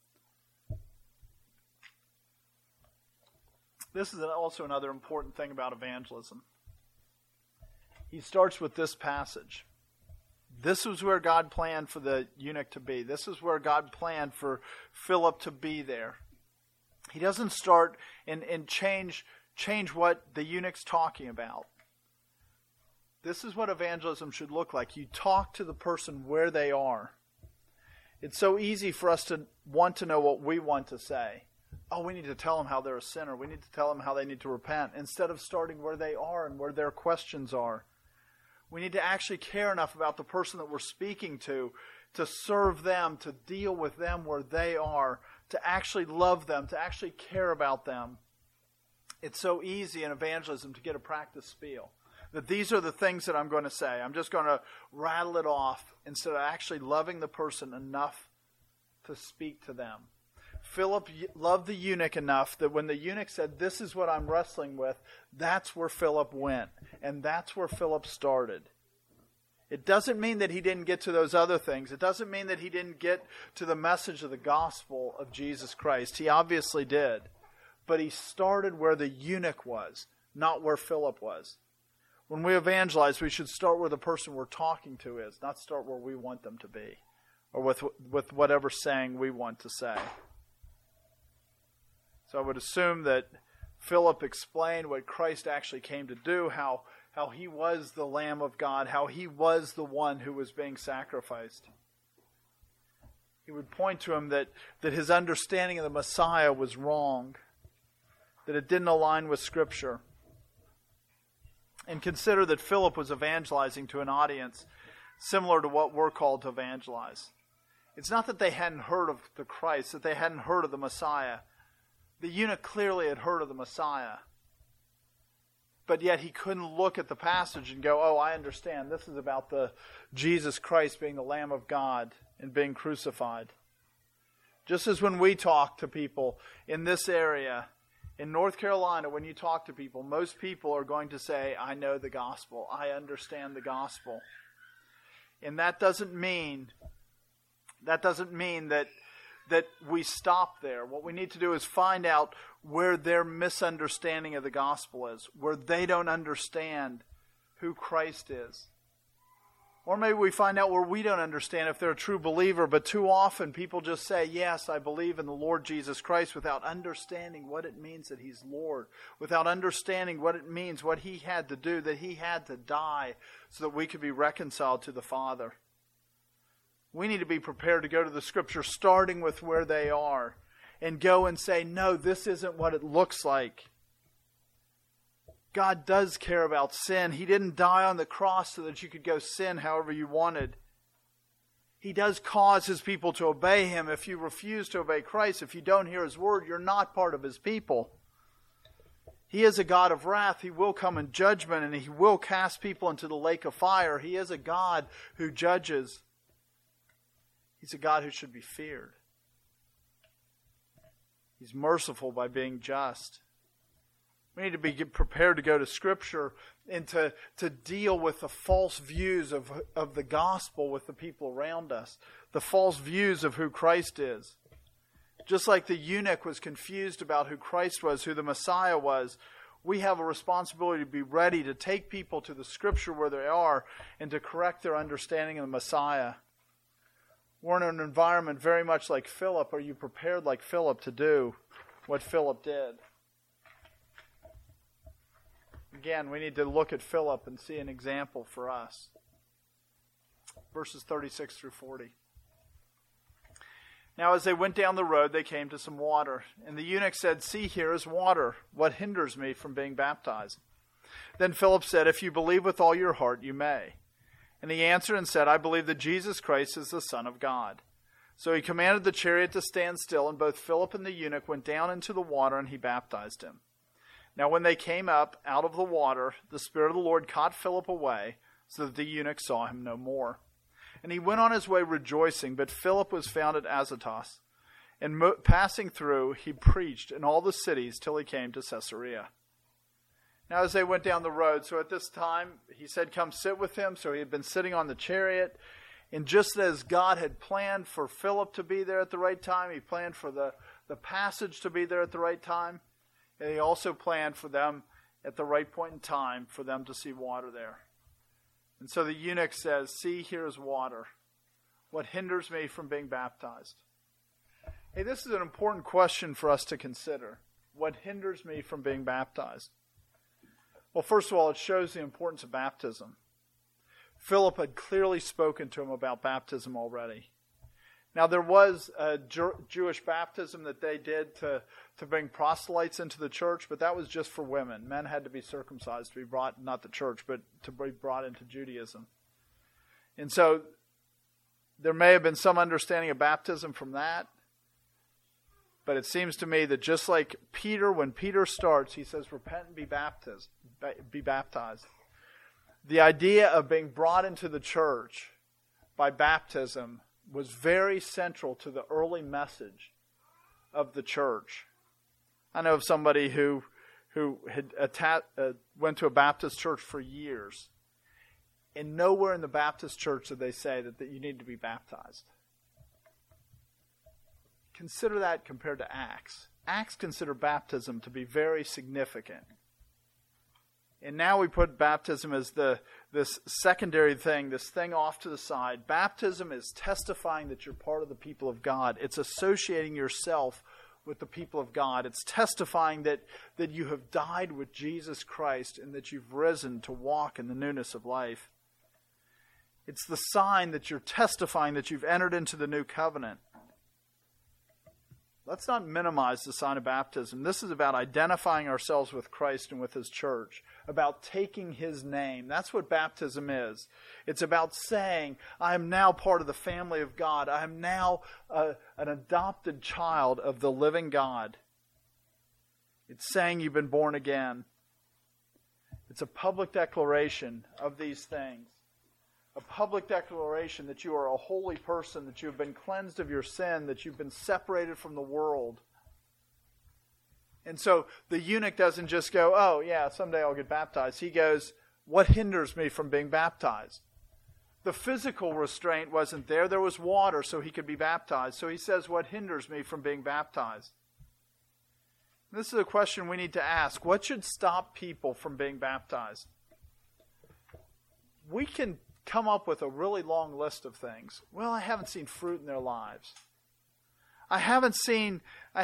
This is also another important thing about evangelism. He starts with this passage. This was where God planned for the eunuch to be. This is where God planned for Philip to be there. He doesn't start and change what the eunuch's talking about. This is what evangelism should look like. You talk to the person where they are. It's so easy for us to want to know what we want to say. Oh, we need to tell them how they're a sinner. We need to tell them how they need to repent, instead of starting where they are and where their questions are. We need to actually care enough about the person that we're speaking to serve them, to deal with them where they are, to actually love them, to actually care about them. It's so easy in evangelism to get a practice spiel. That these are the things that I'm going to say. I'm just going to rattle it off instead of actually loving the person enough to speak to them. Philip loved the eunuch enough that when the eunuch said, this is what I'm wrestling with, that's where Philip went. And that's where Philip started. It doesn't mean that he didn't get to those other things. It doesn't mean that he didn't get to the message of the gospel of Jesus Christ. He obviously did. But he started where the eunuch was, not where Philip was. When we evangelize, we should start where the person we're talking to is, not start where we want them to be, or with whatever saying we want to say. So I would assume that Philip explained what Christ actually came to do, how he was the Lamb of God, how he was the one who was being sacrificed. He would point to him that his understanding of the Messiah was wrong, that it didn't align with Scripture. And consider that Philip was evangelizing to an audience similar to what we're called to evangelize. It's not that they hadn't heard of the Christ, that they hadn't heard of the Messiah. The eunuch clearly had heard of the Messiah. But yet he couldn't look at the passage and go, oh, I understand. This is about the Jesus Christ being the Lamb of God and being crucified. Just as when we talk to people in this area, in North Carolina, when you talk to people, most people are going to say, I know the gospel. I understand the gospel. And that doesn't mean that we stop there. What we need to do is find out where their misunderstanding of the gospel is, where they don't understand who Christ is. Or maybe we find out where we don't understand if they're a true believer, but too often people just say, yes, I believe in the Lord Jesus Christ, without understanding what it means that He's Lord, without understanding what it means, what He had to do, that He had to die so that we could be reconciled to the Father. We need to be prepared to go to the Scripture starting with where they are and go and say, no, this isn't what it looks like. God does care about sin. He didn't die on the cross so that you could go sin however you wanted. He does cause His people to obey Him. If you refuse to obey Christ, if you don't hear His word, you're not part of His people. He is a God of wrath. He will come in judgment, and He will cast people into the lake of fire. He is a God who judges. He's a God who should be feared. He's merciful by being just. We need to be prepared to go to Scripture and to deal with the false views of the gospel with the people around us. The false views of who Christ is. Just like the eunuch was confused about who Christ was, who the Messiah was, we have a responsibility to be ready to take people to the Scripture where they are and to correct their understanding of the Messiah. We're in an environment very much like Philip. Are you prepared like Philip to do what Philip did? Again, we need to look at Philip and see an example for us. Verses 36 through 40. Now as they went down the road, they came to some water. And the eunuch said, "See, here is water. What hinders me from being baptized?" Then Philip said, "If you believe with all your heart, you may." And he answered and said, "I believe that Jesus Christ is the Son of God." So he commanded the chariot to stand still, and both Philip and the eunuch went down into the water, and he baptized him. Now when they came up out of the water, the Spirit of the Lord caught Philip away, so that the eunuch saw him no more. And he went on his way rejoicing, but Philip was found at Azotus. And passing through, he preached in all the cities till he came to Caesarea. Now as they went down the road, so at this time, he said, "Come sit with him." So he had been sitting on the chariot. And just as God had planned for Philip to be there at the right time, He planned for the passage to be there at the right time. And He also planned for them at the right point in time for them to see water there. And so the eunuch says, "See, here is water. What hinders me from being baptized?" Hey, this is an important question for us to consider. What hinders me from being baptized? Well, first of all, it shows the importance of baptism. Philip had clearly spoken to him about baptism already. Now, there was a Jewish baptism that they did to bring proselytes into the church, but that was just for women. Men had to be circumcised to be brought, not the church, but to be brought into Judaism. And so there may have been some understanding of baptism from that, but it seems to me that just like Peter, when Peter starts, he says, "Repent and be baptized." The idea of being brought into the church by baptism was very central to the early message of the church. I know of somebody who had went to a Baptist church for years, and nowhere in the Baptist church did they say that you need to be baptized. Consider that compared to Acts. Acts consider baptism to be very significant. And now we put baptism as this secondary thing, this thing off to the side. Baptism is testifying that you're part of the people of God. It's associating yourself with the people of God. It's testifying that you have died with Jesus Christ and that you've risen to walk in the newness of life. It's the sign that you're testifying that you've entered into the new covenant. Let's not minimize the sign of baptism. This is about identifying ourselves with Christ and with His church, about taking His name. That's what baptism is. It's about saying, I am now part of the family of God. I am now an adopted child of the living God. It's saying you've been born again. It's a public declaration of these things. A public declaration that you are a holy person, that you have been cleansed of your sin, that you've been separated from the world. And so the eunuch doesn't just go, "Oh yeah, someday I'll get baptized." He goes, "What hinders me from being baptized?" The physical restraint wasn't there. There was water so he could be baptized. So he says, "What hinders me from being baptized?" This is a question we need to ask. What should stop people from being baptized? We can come up with a really long list of things. Well, I haven't seen fruit in their lives. I haven't seen,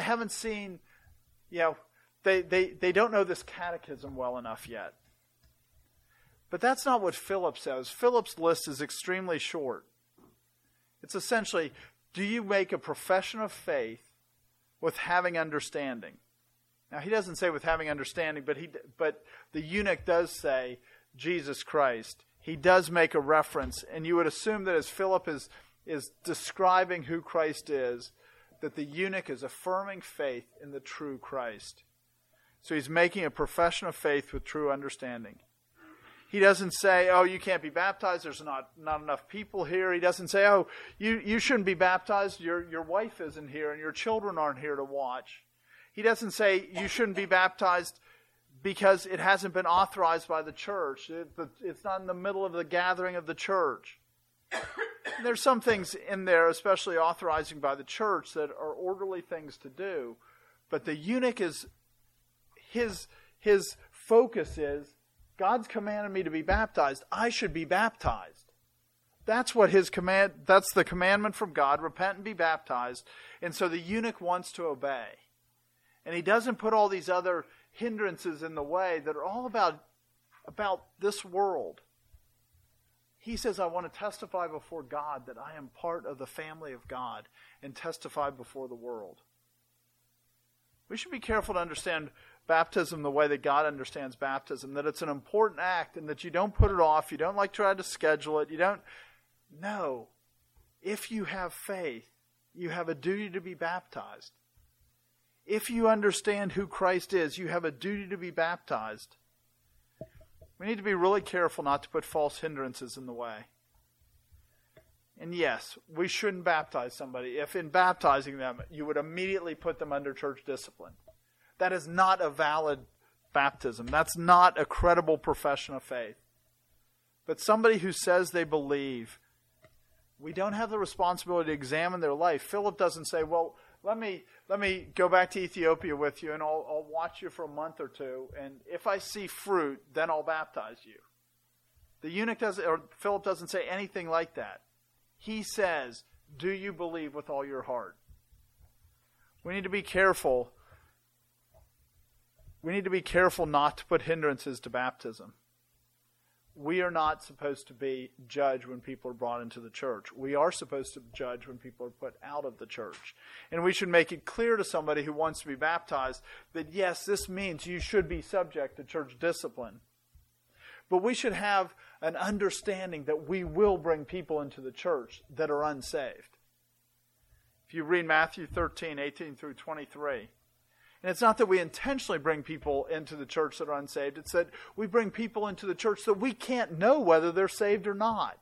they don't know this catechism well enough yet. But that's not what Philip says. Philip's list is extremely short. It's essentially, do you make a profession of faith with having understanding? Now, he doesn't say with having understanding, but the eunuch does say Jesus Christ. He does make a reference, and you would assume that as Philip is describing who Christ is, that the eunuch is affirming faith in the true Christ. So he's making a profession of faith with true understanding. He doesn't say, oh, you can't be baptized, there's not enough people here. He doesn't say, oh, you shouldn't be baptized, your wife isn't here and your children aren't here to watch. He doesn't say you shouldn't be baptized because it hasn't been authorized by the church. It's not in the middle of the gathering of the church. There's some things in there, especially authorizing by the church, that are orderly things to do. But the eunuch is, his focus is, God's commanded me to be baptized. I should be baptized. That's what his command, that's the commandment from God, repent and be baptized. And so the eunuch wants to obey. And he doesn't put all these other hindrances in the way that are all about this world. He says, I want to testify before God that I am part of the family of God and testify before the world. We should be careful to understand baptism the way that God understands baptism, that it's an important act and that you don't put it off, you don't try to schedule it, No. If you have faith, you have a duty to be baptized. If you understand who Christ is, you have a duty to be baptized. We need to be really careful not to put false hindrances in the way. And yes, we shouldn't baptize somebody if in baptizing them you would immediately put them under church discipline. That is not a valid baptism. That's not a credible profession of faith. But somebody who says they believe, we don't have the responsibility to examine their life. Philip doesn't say, well, let me go back to Ethiopia with you and I'll watch you for a month or two, and if I see fruit, then I'll baptize you. Philip doesn't say anything like that. He says, do you believe with all your heart? We need to be careful. We need to be careful not to put hindrances to baptism. We are not supposed to be judged when people are brought into the church. We are supposed to judge when people are put out of the church. And we should make it clear to somebody who wants to be baptized that yes, this means you should be subject to church discipline. But we should have an understanding that we will bring people into the church that are unsaved. If you read Matthew 13, 18 through 23, and it's not that we intentionally bring people into the church that are unsaved. It's that we bring people into the church that we can't know whether they're saved or not.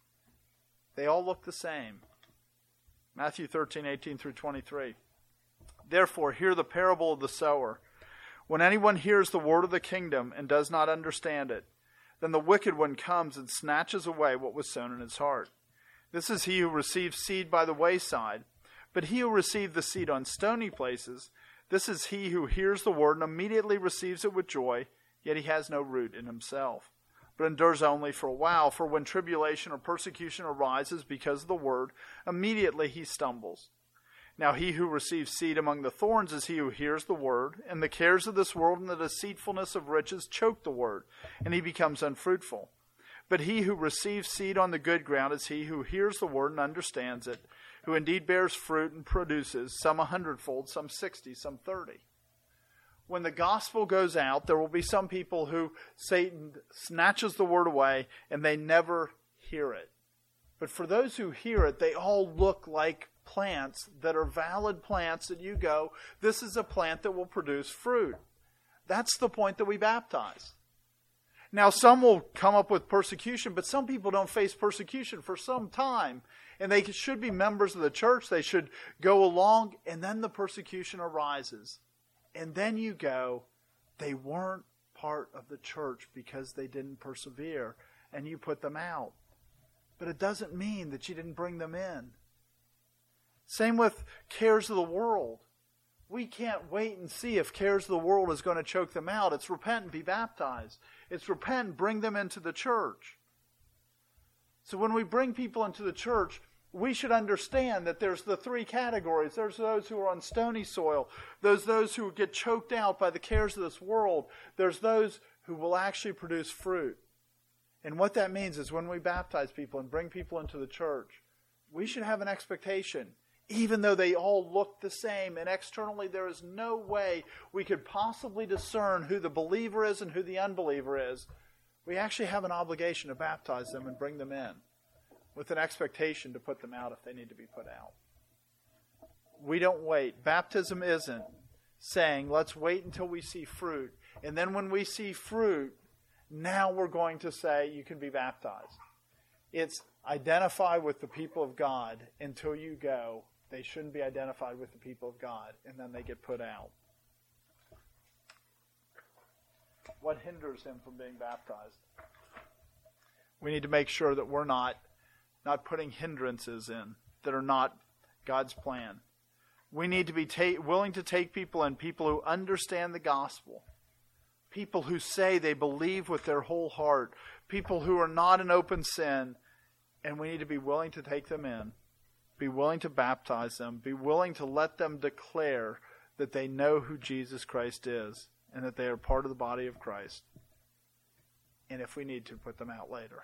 They all look the same. Matthew 13, 18 through 23. Therefore, hear the parable of the sower. When anyone hears the word of the kingdom and does not understand it, then the wicked one comes and snatches away what was sown in his heart. This is he who received seed by the wayside. But he who received the seed on stony places, this is he who hears the word and immediately receives it with joy, yet he has no root in himself, but endures only for a while. For when tribulation or persecution arises because of the word, immediately he stumbles. Now he who receives seed among the thorns is he who hears the word, and the cares of this world and the deceitfulness of riches choke the word, and he becomes unfruitful. But he who receives seed on the good ground is he who hears the word and understands it, who indeed bears fruit and produces, some 100-fold, some 60, some 30. When the gospel goes out, there will be some people who Satan snatches the word away and they never hear it. But for those who hear it, they all look like plants that are valid plants that you go, this is a plant that will produce fruit. That's the point that we baptize. Now, some will come up with persecution, but some people don't face persecution for some time. And they should be members of the church. They should go along, and then the persecution arises. And then you go, they weren't part of the church because they didn't persevere, and you put them out. But it doesn't mean that you didn't bring them in. Same with cares of the world. We can't wait and see if cares of the world is going to choke them out. It's repent and be baptized. It's repent and bring them into the church. So when we bring people into the church, we should understand that there's the three categories. There's those who are on stony soil. There's those who get choked out by the cares of this world. There's those who will actually produce fruit. And what that means is when we baptize people and bring people into the church, we should have an expectation, even though they all look the same, and externally there is no way we could possibly discern who the believer is and who the unbeliever is. We actually have an obligation to baptize them and bring them in, with an expectation to put them out if they need to be put out. We don't wait. Baptism isn't saying, let's wait until we see fruit, and then when we see fruit, now we're going to say you can be baptized. It's identify with the people of God until you go. They shouldn't be identified with the people of God, and then they get put out. What hinders him from being baptized? We need to make sure that we're not putting hindrances in that are not God's plan. We need to be willing to take people in, people who understand the gospel, people who say they believe with their whole heart, people who are not in open sin, and we need to be willing to take them in, be willing to baptize them, be willing to let them declare that they know who Jesus Christ is and that they are part of the body of Christ. And if we need to, put them out later.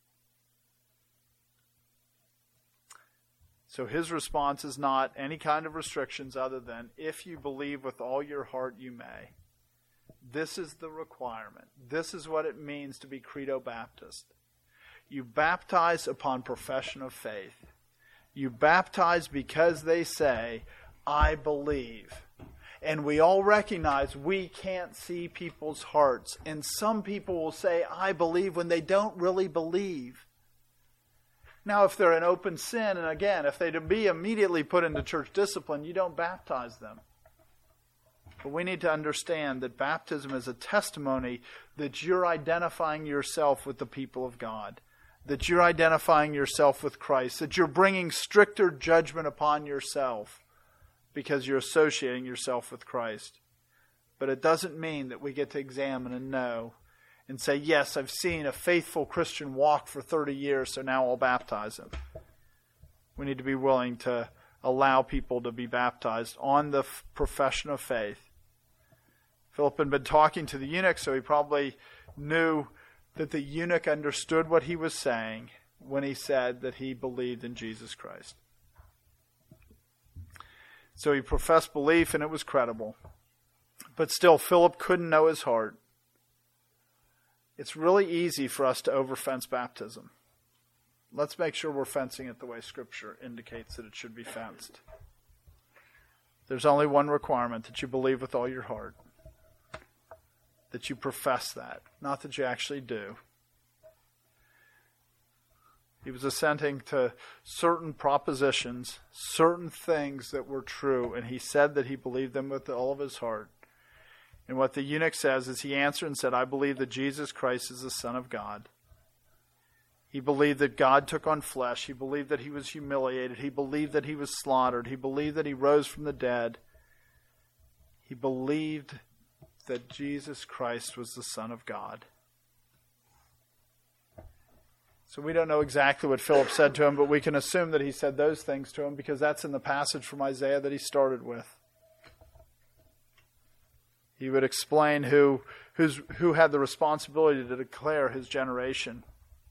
So his response is not any kind of restrictions other than, if you believe with all your heart, you may. This is the requirement. This is what it means to be Credo Baptist. You baptize upon profession of faith. You baptize because they say, I believe. And we all recognize we can't see people's hearts. And some people will say, I believe, when they don't really believe. Now, if they're in open sin, and again, if they're to be immediately put into church discipline, you don't baptize them. But we need to understand that baptism is a testimony that you're identifying yourself with the people of God, that you're identifying yourself with Christ, that you're bringing stricter judgment upon yourself because you're associating yourself with Christ. But it doesn't mean that we get to examine and know and say, yes, I've seen a faithful Christian walk for 30 years, so now I'll baptize him. We need to be willing to allow people to be baptized on the profession of faith. Philip had been talking to the eunuch, so he probably knew that the eunuch understood what he was saying when he said that he believed in Jesus Christ. So he professed belief, and it was credible. But still, Philip couldn't know his heart. It's really easy for us to over-fence baptism. Let's make sure we're fencing it the way Scripture indicates that it should be fenced. There's only one requirement, that you believe with all your heart. That you profess that, not that you actually do. He was assenting to certain propositions, certain things that were true, and he said that he believed them with all of his heart. And what the eunuch says is he answered and said, I believe that Jesus Christ is the Son of God. He believed that God took on flesh. He believed that he was humiliated. He believed that he was slaughtered. He believed that he rose from the dead. He believed that Jesus Christ was the Son of God. So we don't know exactly what Philip said to him, but we can assume that he said those things to him because that's in the passage from Isaiah that he started with. He would explain who had the responsibility to declare his generation.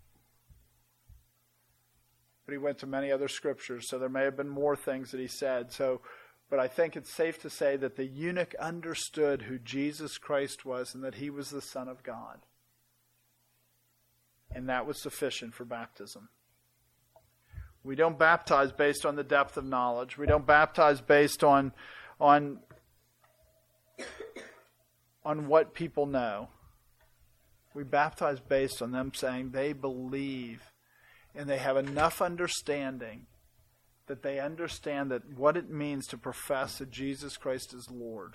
But he went to many other scriptures, so there may have been more things that he said. But I think it's safe to say that the eunuch understood who Jesus Christ was and that he was the Son of God. And that was sufficient for baptism. We don't baptize based on the depth of knowledge. We don't baptize based on what people know. We baptize based on them saying they believe and they have enough understanding that they understand that what it means to profess that Jesus Christ is Lord.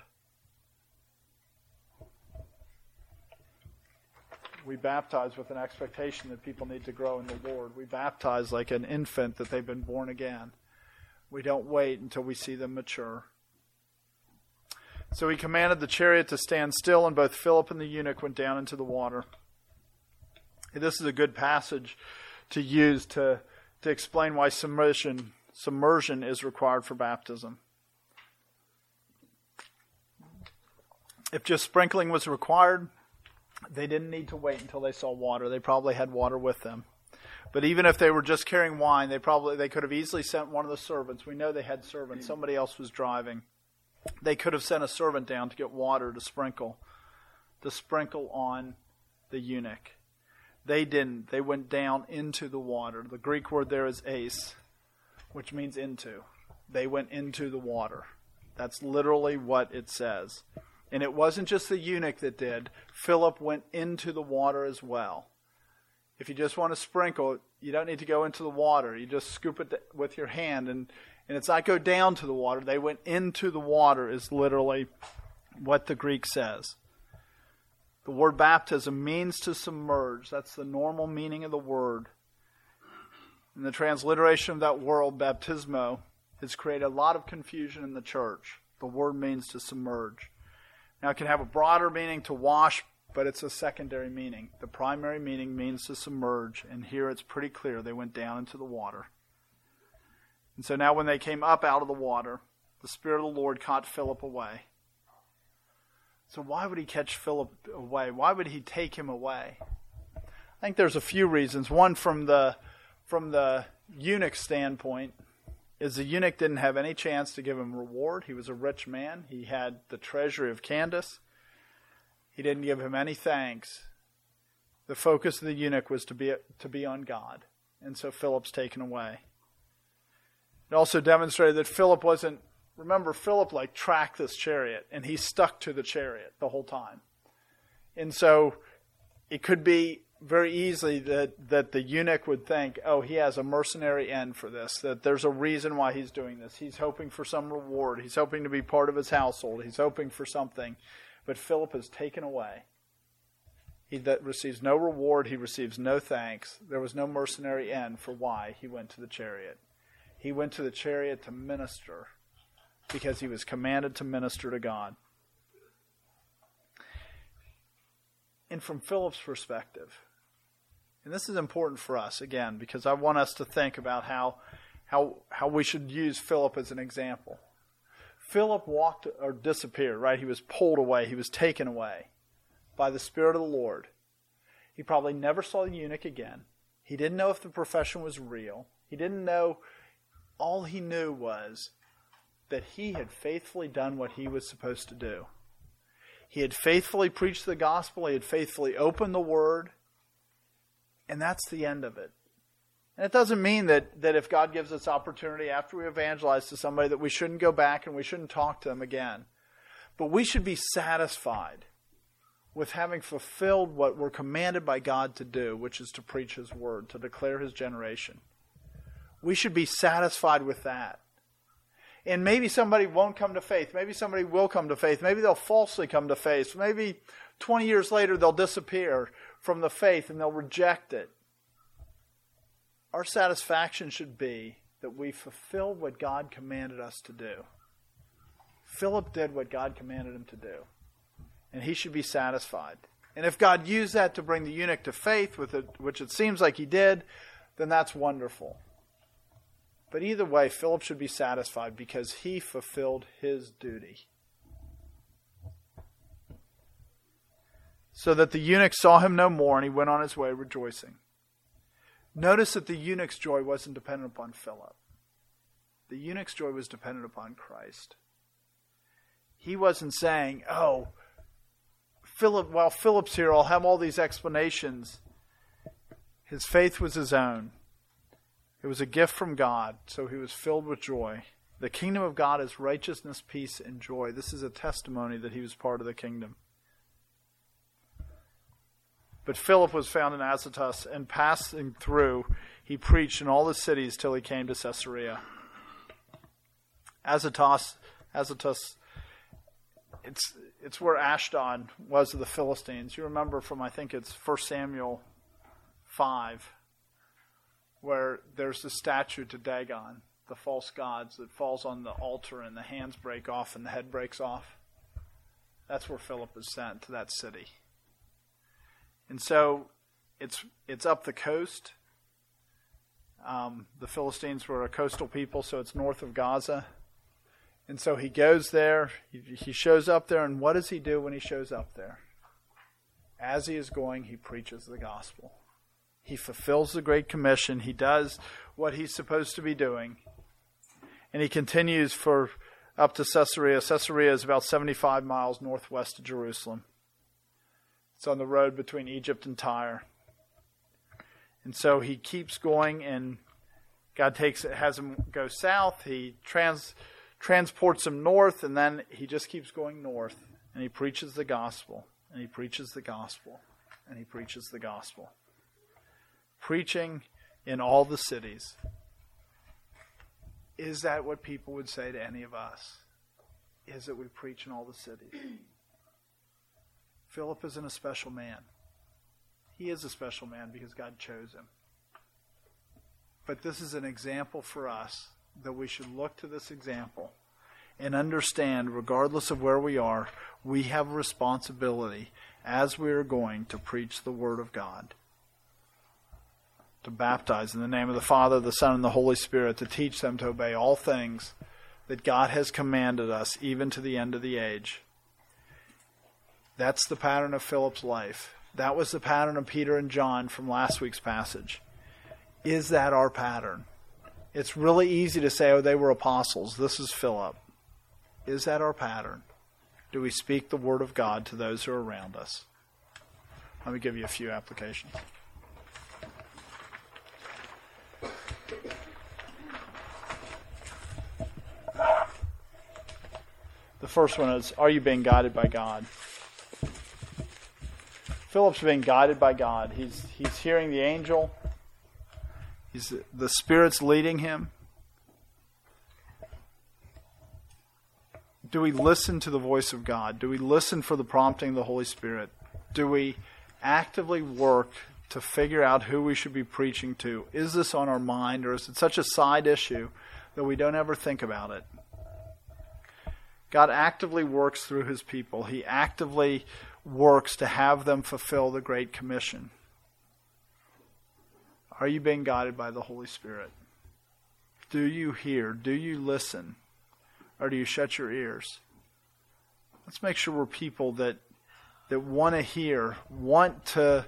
We baptize with an expectation that people need to grow in the Lord. We baptize like an infant that they've been born again. We don't wait until we see them mature. So he commanded the chariot to stand still, and both Philip and the eunuch went down into the water. And this is a good passage use to explain why submersion is required for baptism. If just sprinkling was required, they didn't need to wait until they saw water. They probably had water with them. But even if they were just carrying wine, they could have easily sent one of the servants. We know they had servants. Somebody else was driving. They could have sent a servant down to get water to sprinkle on the eunuch. They didn't. They went down into the water. The Greek word there is eis, which means into. They went into the water. That's literally what it says. And it wasn't just the eunuch that did. Philip went into the water as well. If you just want to sprinkle, you don't need to go into the water. You just scoop it with your hand. And it's not go down to the water. They went into the water is literally what the Greek says. The word baptism means to submerge. That's the normal meaning of the word. And the transliteration of that word, baptismo, has created a lot of confusion in the church. The word means to submerge. Now, it can have a broader meaning to wash, but it's a secondary meaning. The primary meaning means to submerge, and here it's pretty clear they went down into the water. And so now when they came up out of the water, the Spirit of the Lord caught Philip away. So why would he catch Philip away? Why would he take him away? I think there's a few reasons. One, from the eunuch standpoint, is the eunuch didn't have any chance to give him reward. He was a rich man. He had the treasury of Candace. He didn't give him any thanks. The focus of the eunuch was to be on God. And so Philip's taken away. It also demonstrated that Philip wasn't, remember, Philip tracked this chariot, and he stuck to the chariot the whole time. And so it could be very easily that the eunuch would think, oh, he has a mercenary end for this, that there's a reason why he's doing this. He's hoping for some reward. He's hoping to be part of his household. He's hoping for something. But Philip is taken away. He that receives no reward, he receives no thanks. There was no mercenary end for why he went to the chariot. He went to the chariot to minister because he was commanded to minister to God. And from Philip's perspective, and this is important for us, again, because I want us to think about how we should use Philip as an example. Philip walked or disappeared, right? He was pulled away. He was taken away by the Spirit of the Lord. He probably never saw the eunuch again. He didn't know if the profession was real. He didn't know. All he knew was that he had faithfully done what he was supposed to do. He had faithfully preached the gospel. He had faithfully opened the word. And that's the end of it. And it doesn't mean that if God gives us opportunity after we evangelize to somebody that we shouldn't go back and we shouldn't talk to them again. But we should be satisfied with having fulfilled what we're commanded by God to do, which is to preach His word, to declare His generation. We should be satisfied with that. And maybe somebody won't come to faith. Maybe somebody will come to faith. Maybe they'll falsely come to faith. Maybe 20 years later they'll disappear from the faith and they'll reject it. Our satisfaction should be that we fulfilled what God commanded us to do. Philip did what God commanded him to do. And he should be satisfied. And if God used that to bring the eunuch to faith, which it seems like He did, then that's wonderful. But either way, Philip should be satisfied because he fulfilled his duty. So that the eunuch saw him no more, and he went on his way rejoicing. Notice that the eunuch's joy wasn't dependent upon Philip. The eunuch's joy was dependent upon Christ. He wasn't saying, oh, Philip, while Philip's here, I'll have all these explanations. His faith was his own. It was a gift from God, so he was filled with joy. The kingdom of God is righteousness, peace, and joy. This is a testimony that he was part of the kingdom. But Philip was found in Azotus, and passing through, he preached in all the cities till he came to Caesarea. Azotus, it's where Ashdod was of the Philistines. You remember from, I think it's 1 Samuel 5, where there's the statue to Dagon, the false gods, that falls on the altar and the hands break off and the head breaks off. That's where Philip is sent, to that city. And so it's up the coast. The Philistines were a coastal people, so it's north of Gaza. And so he goes there, he shows up there, and what does he do when he shows up there? As he is going, he preaches the gospel. He fulfills the Great Commission. He does what he's supposed to be doing. And he continues for up to Caesarea. Caesarea is about 75 miles northwest of Jerusalem. It's on the road between Egypt and Tyre. And so he keeps going, and God has him go south. He transports him north, and then he just keeps going north. And he preaches the gospel, and he preaches the gospel, and he preaches the gospel. Preaching in all the cities. Is that what people would say to any of us? Is that we preach in all the cities? Philip isn't a special man. He is a special man because God chose him. But this is an example for us that we should look to this example and understand, regardless of where we are, we have a responsibility as we are going to preach the Word of God. To baptize in the name of the Father, the Son, and the Holy Spirit, to teach them to obey all things that God has commanded us, even to the end of the age. That's the pattern of Philip's life. That was the pattern of Peter and John from last week's passage. Is that our pattern? It's really easy to say, oh, they were apostles. This is Philip. Is that our pattern? Do we speak the Word of God to those who are around us? Let me give you a few applications. The first one is, are you being guided by God? Philip's being guided by God. He's hearing the angel. The Spirit's leading him. Do we listen to the voice of God? Do we listen for the prompting of the Holy Spirit? Do we actively work to figure out who we should be preaching to? Is this on our mind, or is it such a side issue that we don't ever think about it? God actively works through His people. He actively works to have them fulfill the Great Commission. Are you being guided by the Holy Spirit? Do you hear? Do you listen? Or do you shut your ears? Let's make sure we're people that want to hear, want to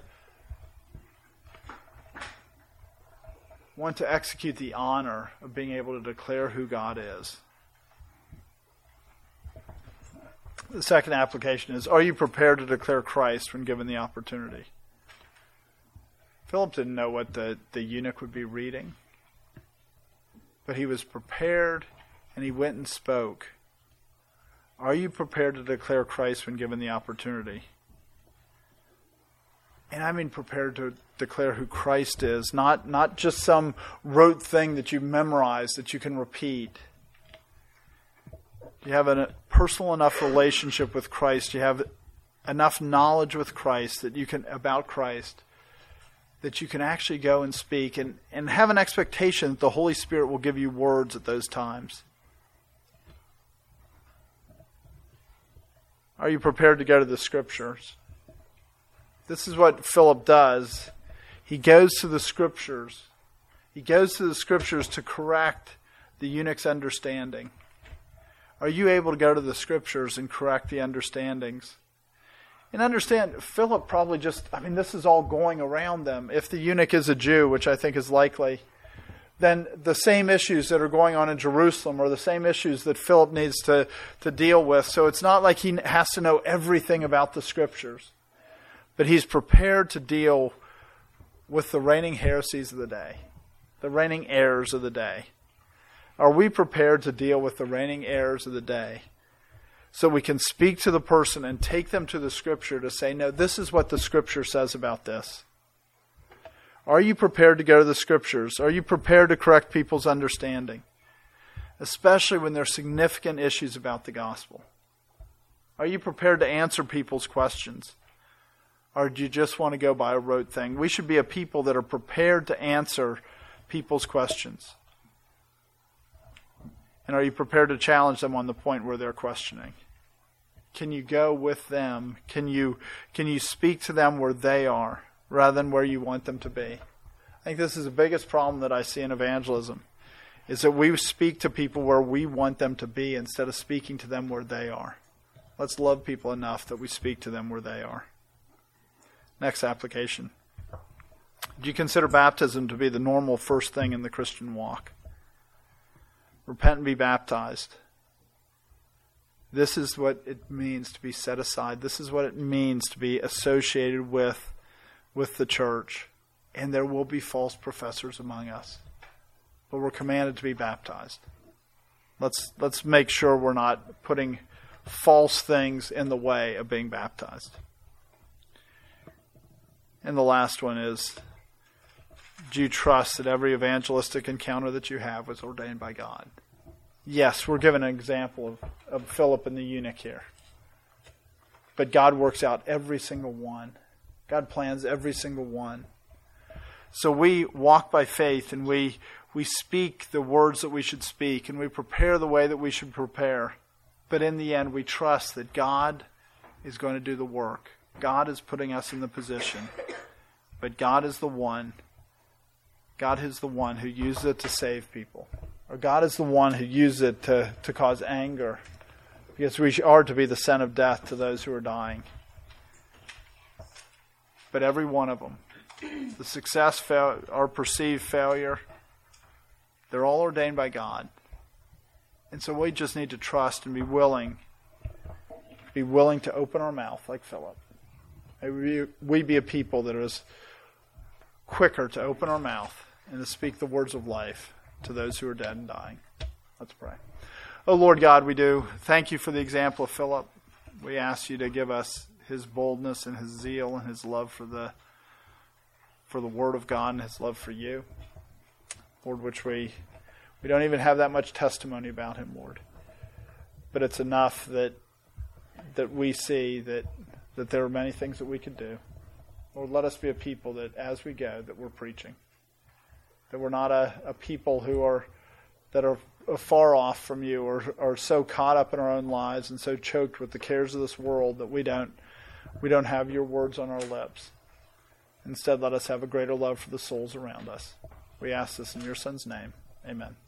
execute the honor of being able to declare who God is. The second application is, are you prepared to declare Christ when given the opportunity? Philip didn't know what the eunuch would be reading, but he was prepared and he went and spoke. Are you prepared to declare Christ when given the opportunity? And I mean prepared to declare who Christ is, not just some rote thing that you memorize that you can repeat. You have a personal enough relationship with Christ. You have enough knowledge with Christ about Christ that you can actually go and speak and have an expectation that the Holy Spirit will give you words at those times. Are you prepared to go to the Scriptures? This is what Philip does. He goes to the Scriptures. He goes to the Scriptures to correct the eunuch's understanding. Are you able to go to the Scriptures and correct the understandings? And understand, Philip probably this is all going around them. If the eunuch is a Jew, which I think is likely, then the same issues that are going on in Jerusalem are the same issues that Philip needs to deal with. So it's not like he has to know everything about the Scriptures. But he's prepared to deal with the reigning heresies of the day, the reigning errors of the day. Are we prepared to deal with the reigning errors of the day so we can speak to the person and take them to the Scripture to say, no, this is what the Scripture says about this? Are you prepared to go to the Scriptures? Are you prepared to correct people's understanding? Especially when there are significant issues about the gospel. Are you prepared to answer people's questions? Or do you just want to go by a rote thing? We should be a people that are prepared to answer people's questions. And are you prepared to challenge them on the point where they're questioning? Can you go with them? Can you speak to them where they are rather than where you want them to be? I think this is the biggest problem that I see in evangelism, is that we speak to people where we want them to be instead of speaking to them where they are. Let's love people enough that we speak to them where they are. Next application. Do you consider baptism to be the normal first thing in the Christian walk? Repent and be baptized. This is what it means to be set aside. This is what it means to be associated with the church. And there will be false professors among us. But we're commanded to be baptized. Let's make sure we're not putting false things in the way of being baptized. And the last one is, do you trust that every evangelistic encounter that you have was ordained by God? Yes, we're given an example of Philip and the eunuch here. But God works out every single one. God plans every single one. So we walk by faith, and we speak the words that we should speak, and we prepare the way that we should prepare. But in the end, we trust that God is going to do the work. God is putting us in the position. But God is the one who uses it to save people. Or God is the one who uses it to cause anger. Because we are to be the son of death to those who are dying. But every one of them, the success or perceived failure, they're all ordained by God. And so we just need to trust and be willing to open our mouth like Philip. May we be a people that is quicker to open our mouth and to speak the words of life to those who are dead and dying. Let's pray. Oh Lord God, we do thank you for the example of Philip. We ask you to give us his boldness and his zeal and his love for the Word of God and his love for you. Lord, which we don't even have that much testimony about him, Lord. But it's enough that we see that there are many things that we could do. Lord, let us be a people that as we go, that we're preaching. That we're not a people that are far off from you or are so caught up in our own lives and so choked with the cares of this world that we don't have your words on our lips. Instead, let us have a greater love for the souls around us. We ask this in your Son's name. Amen.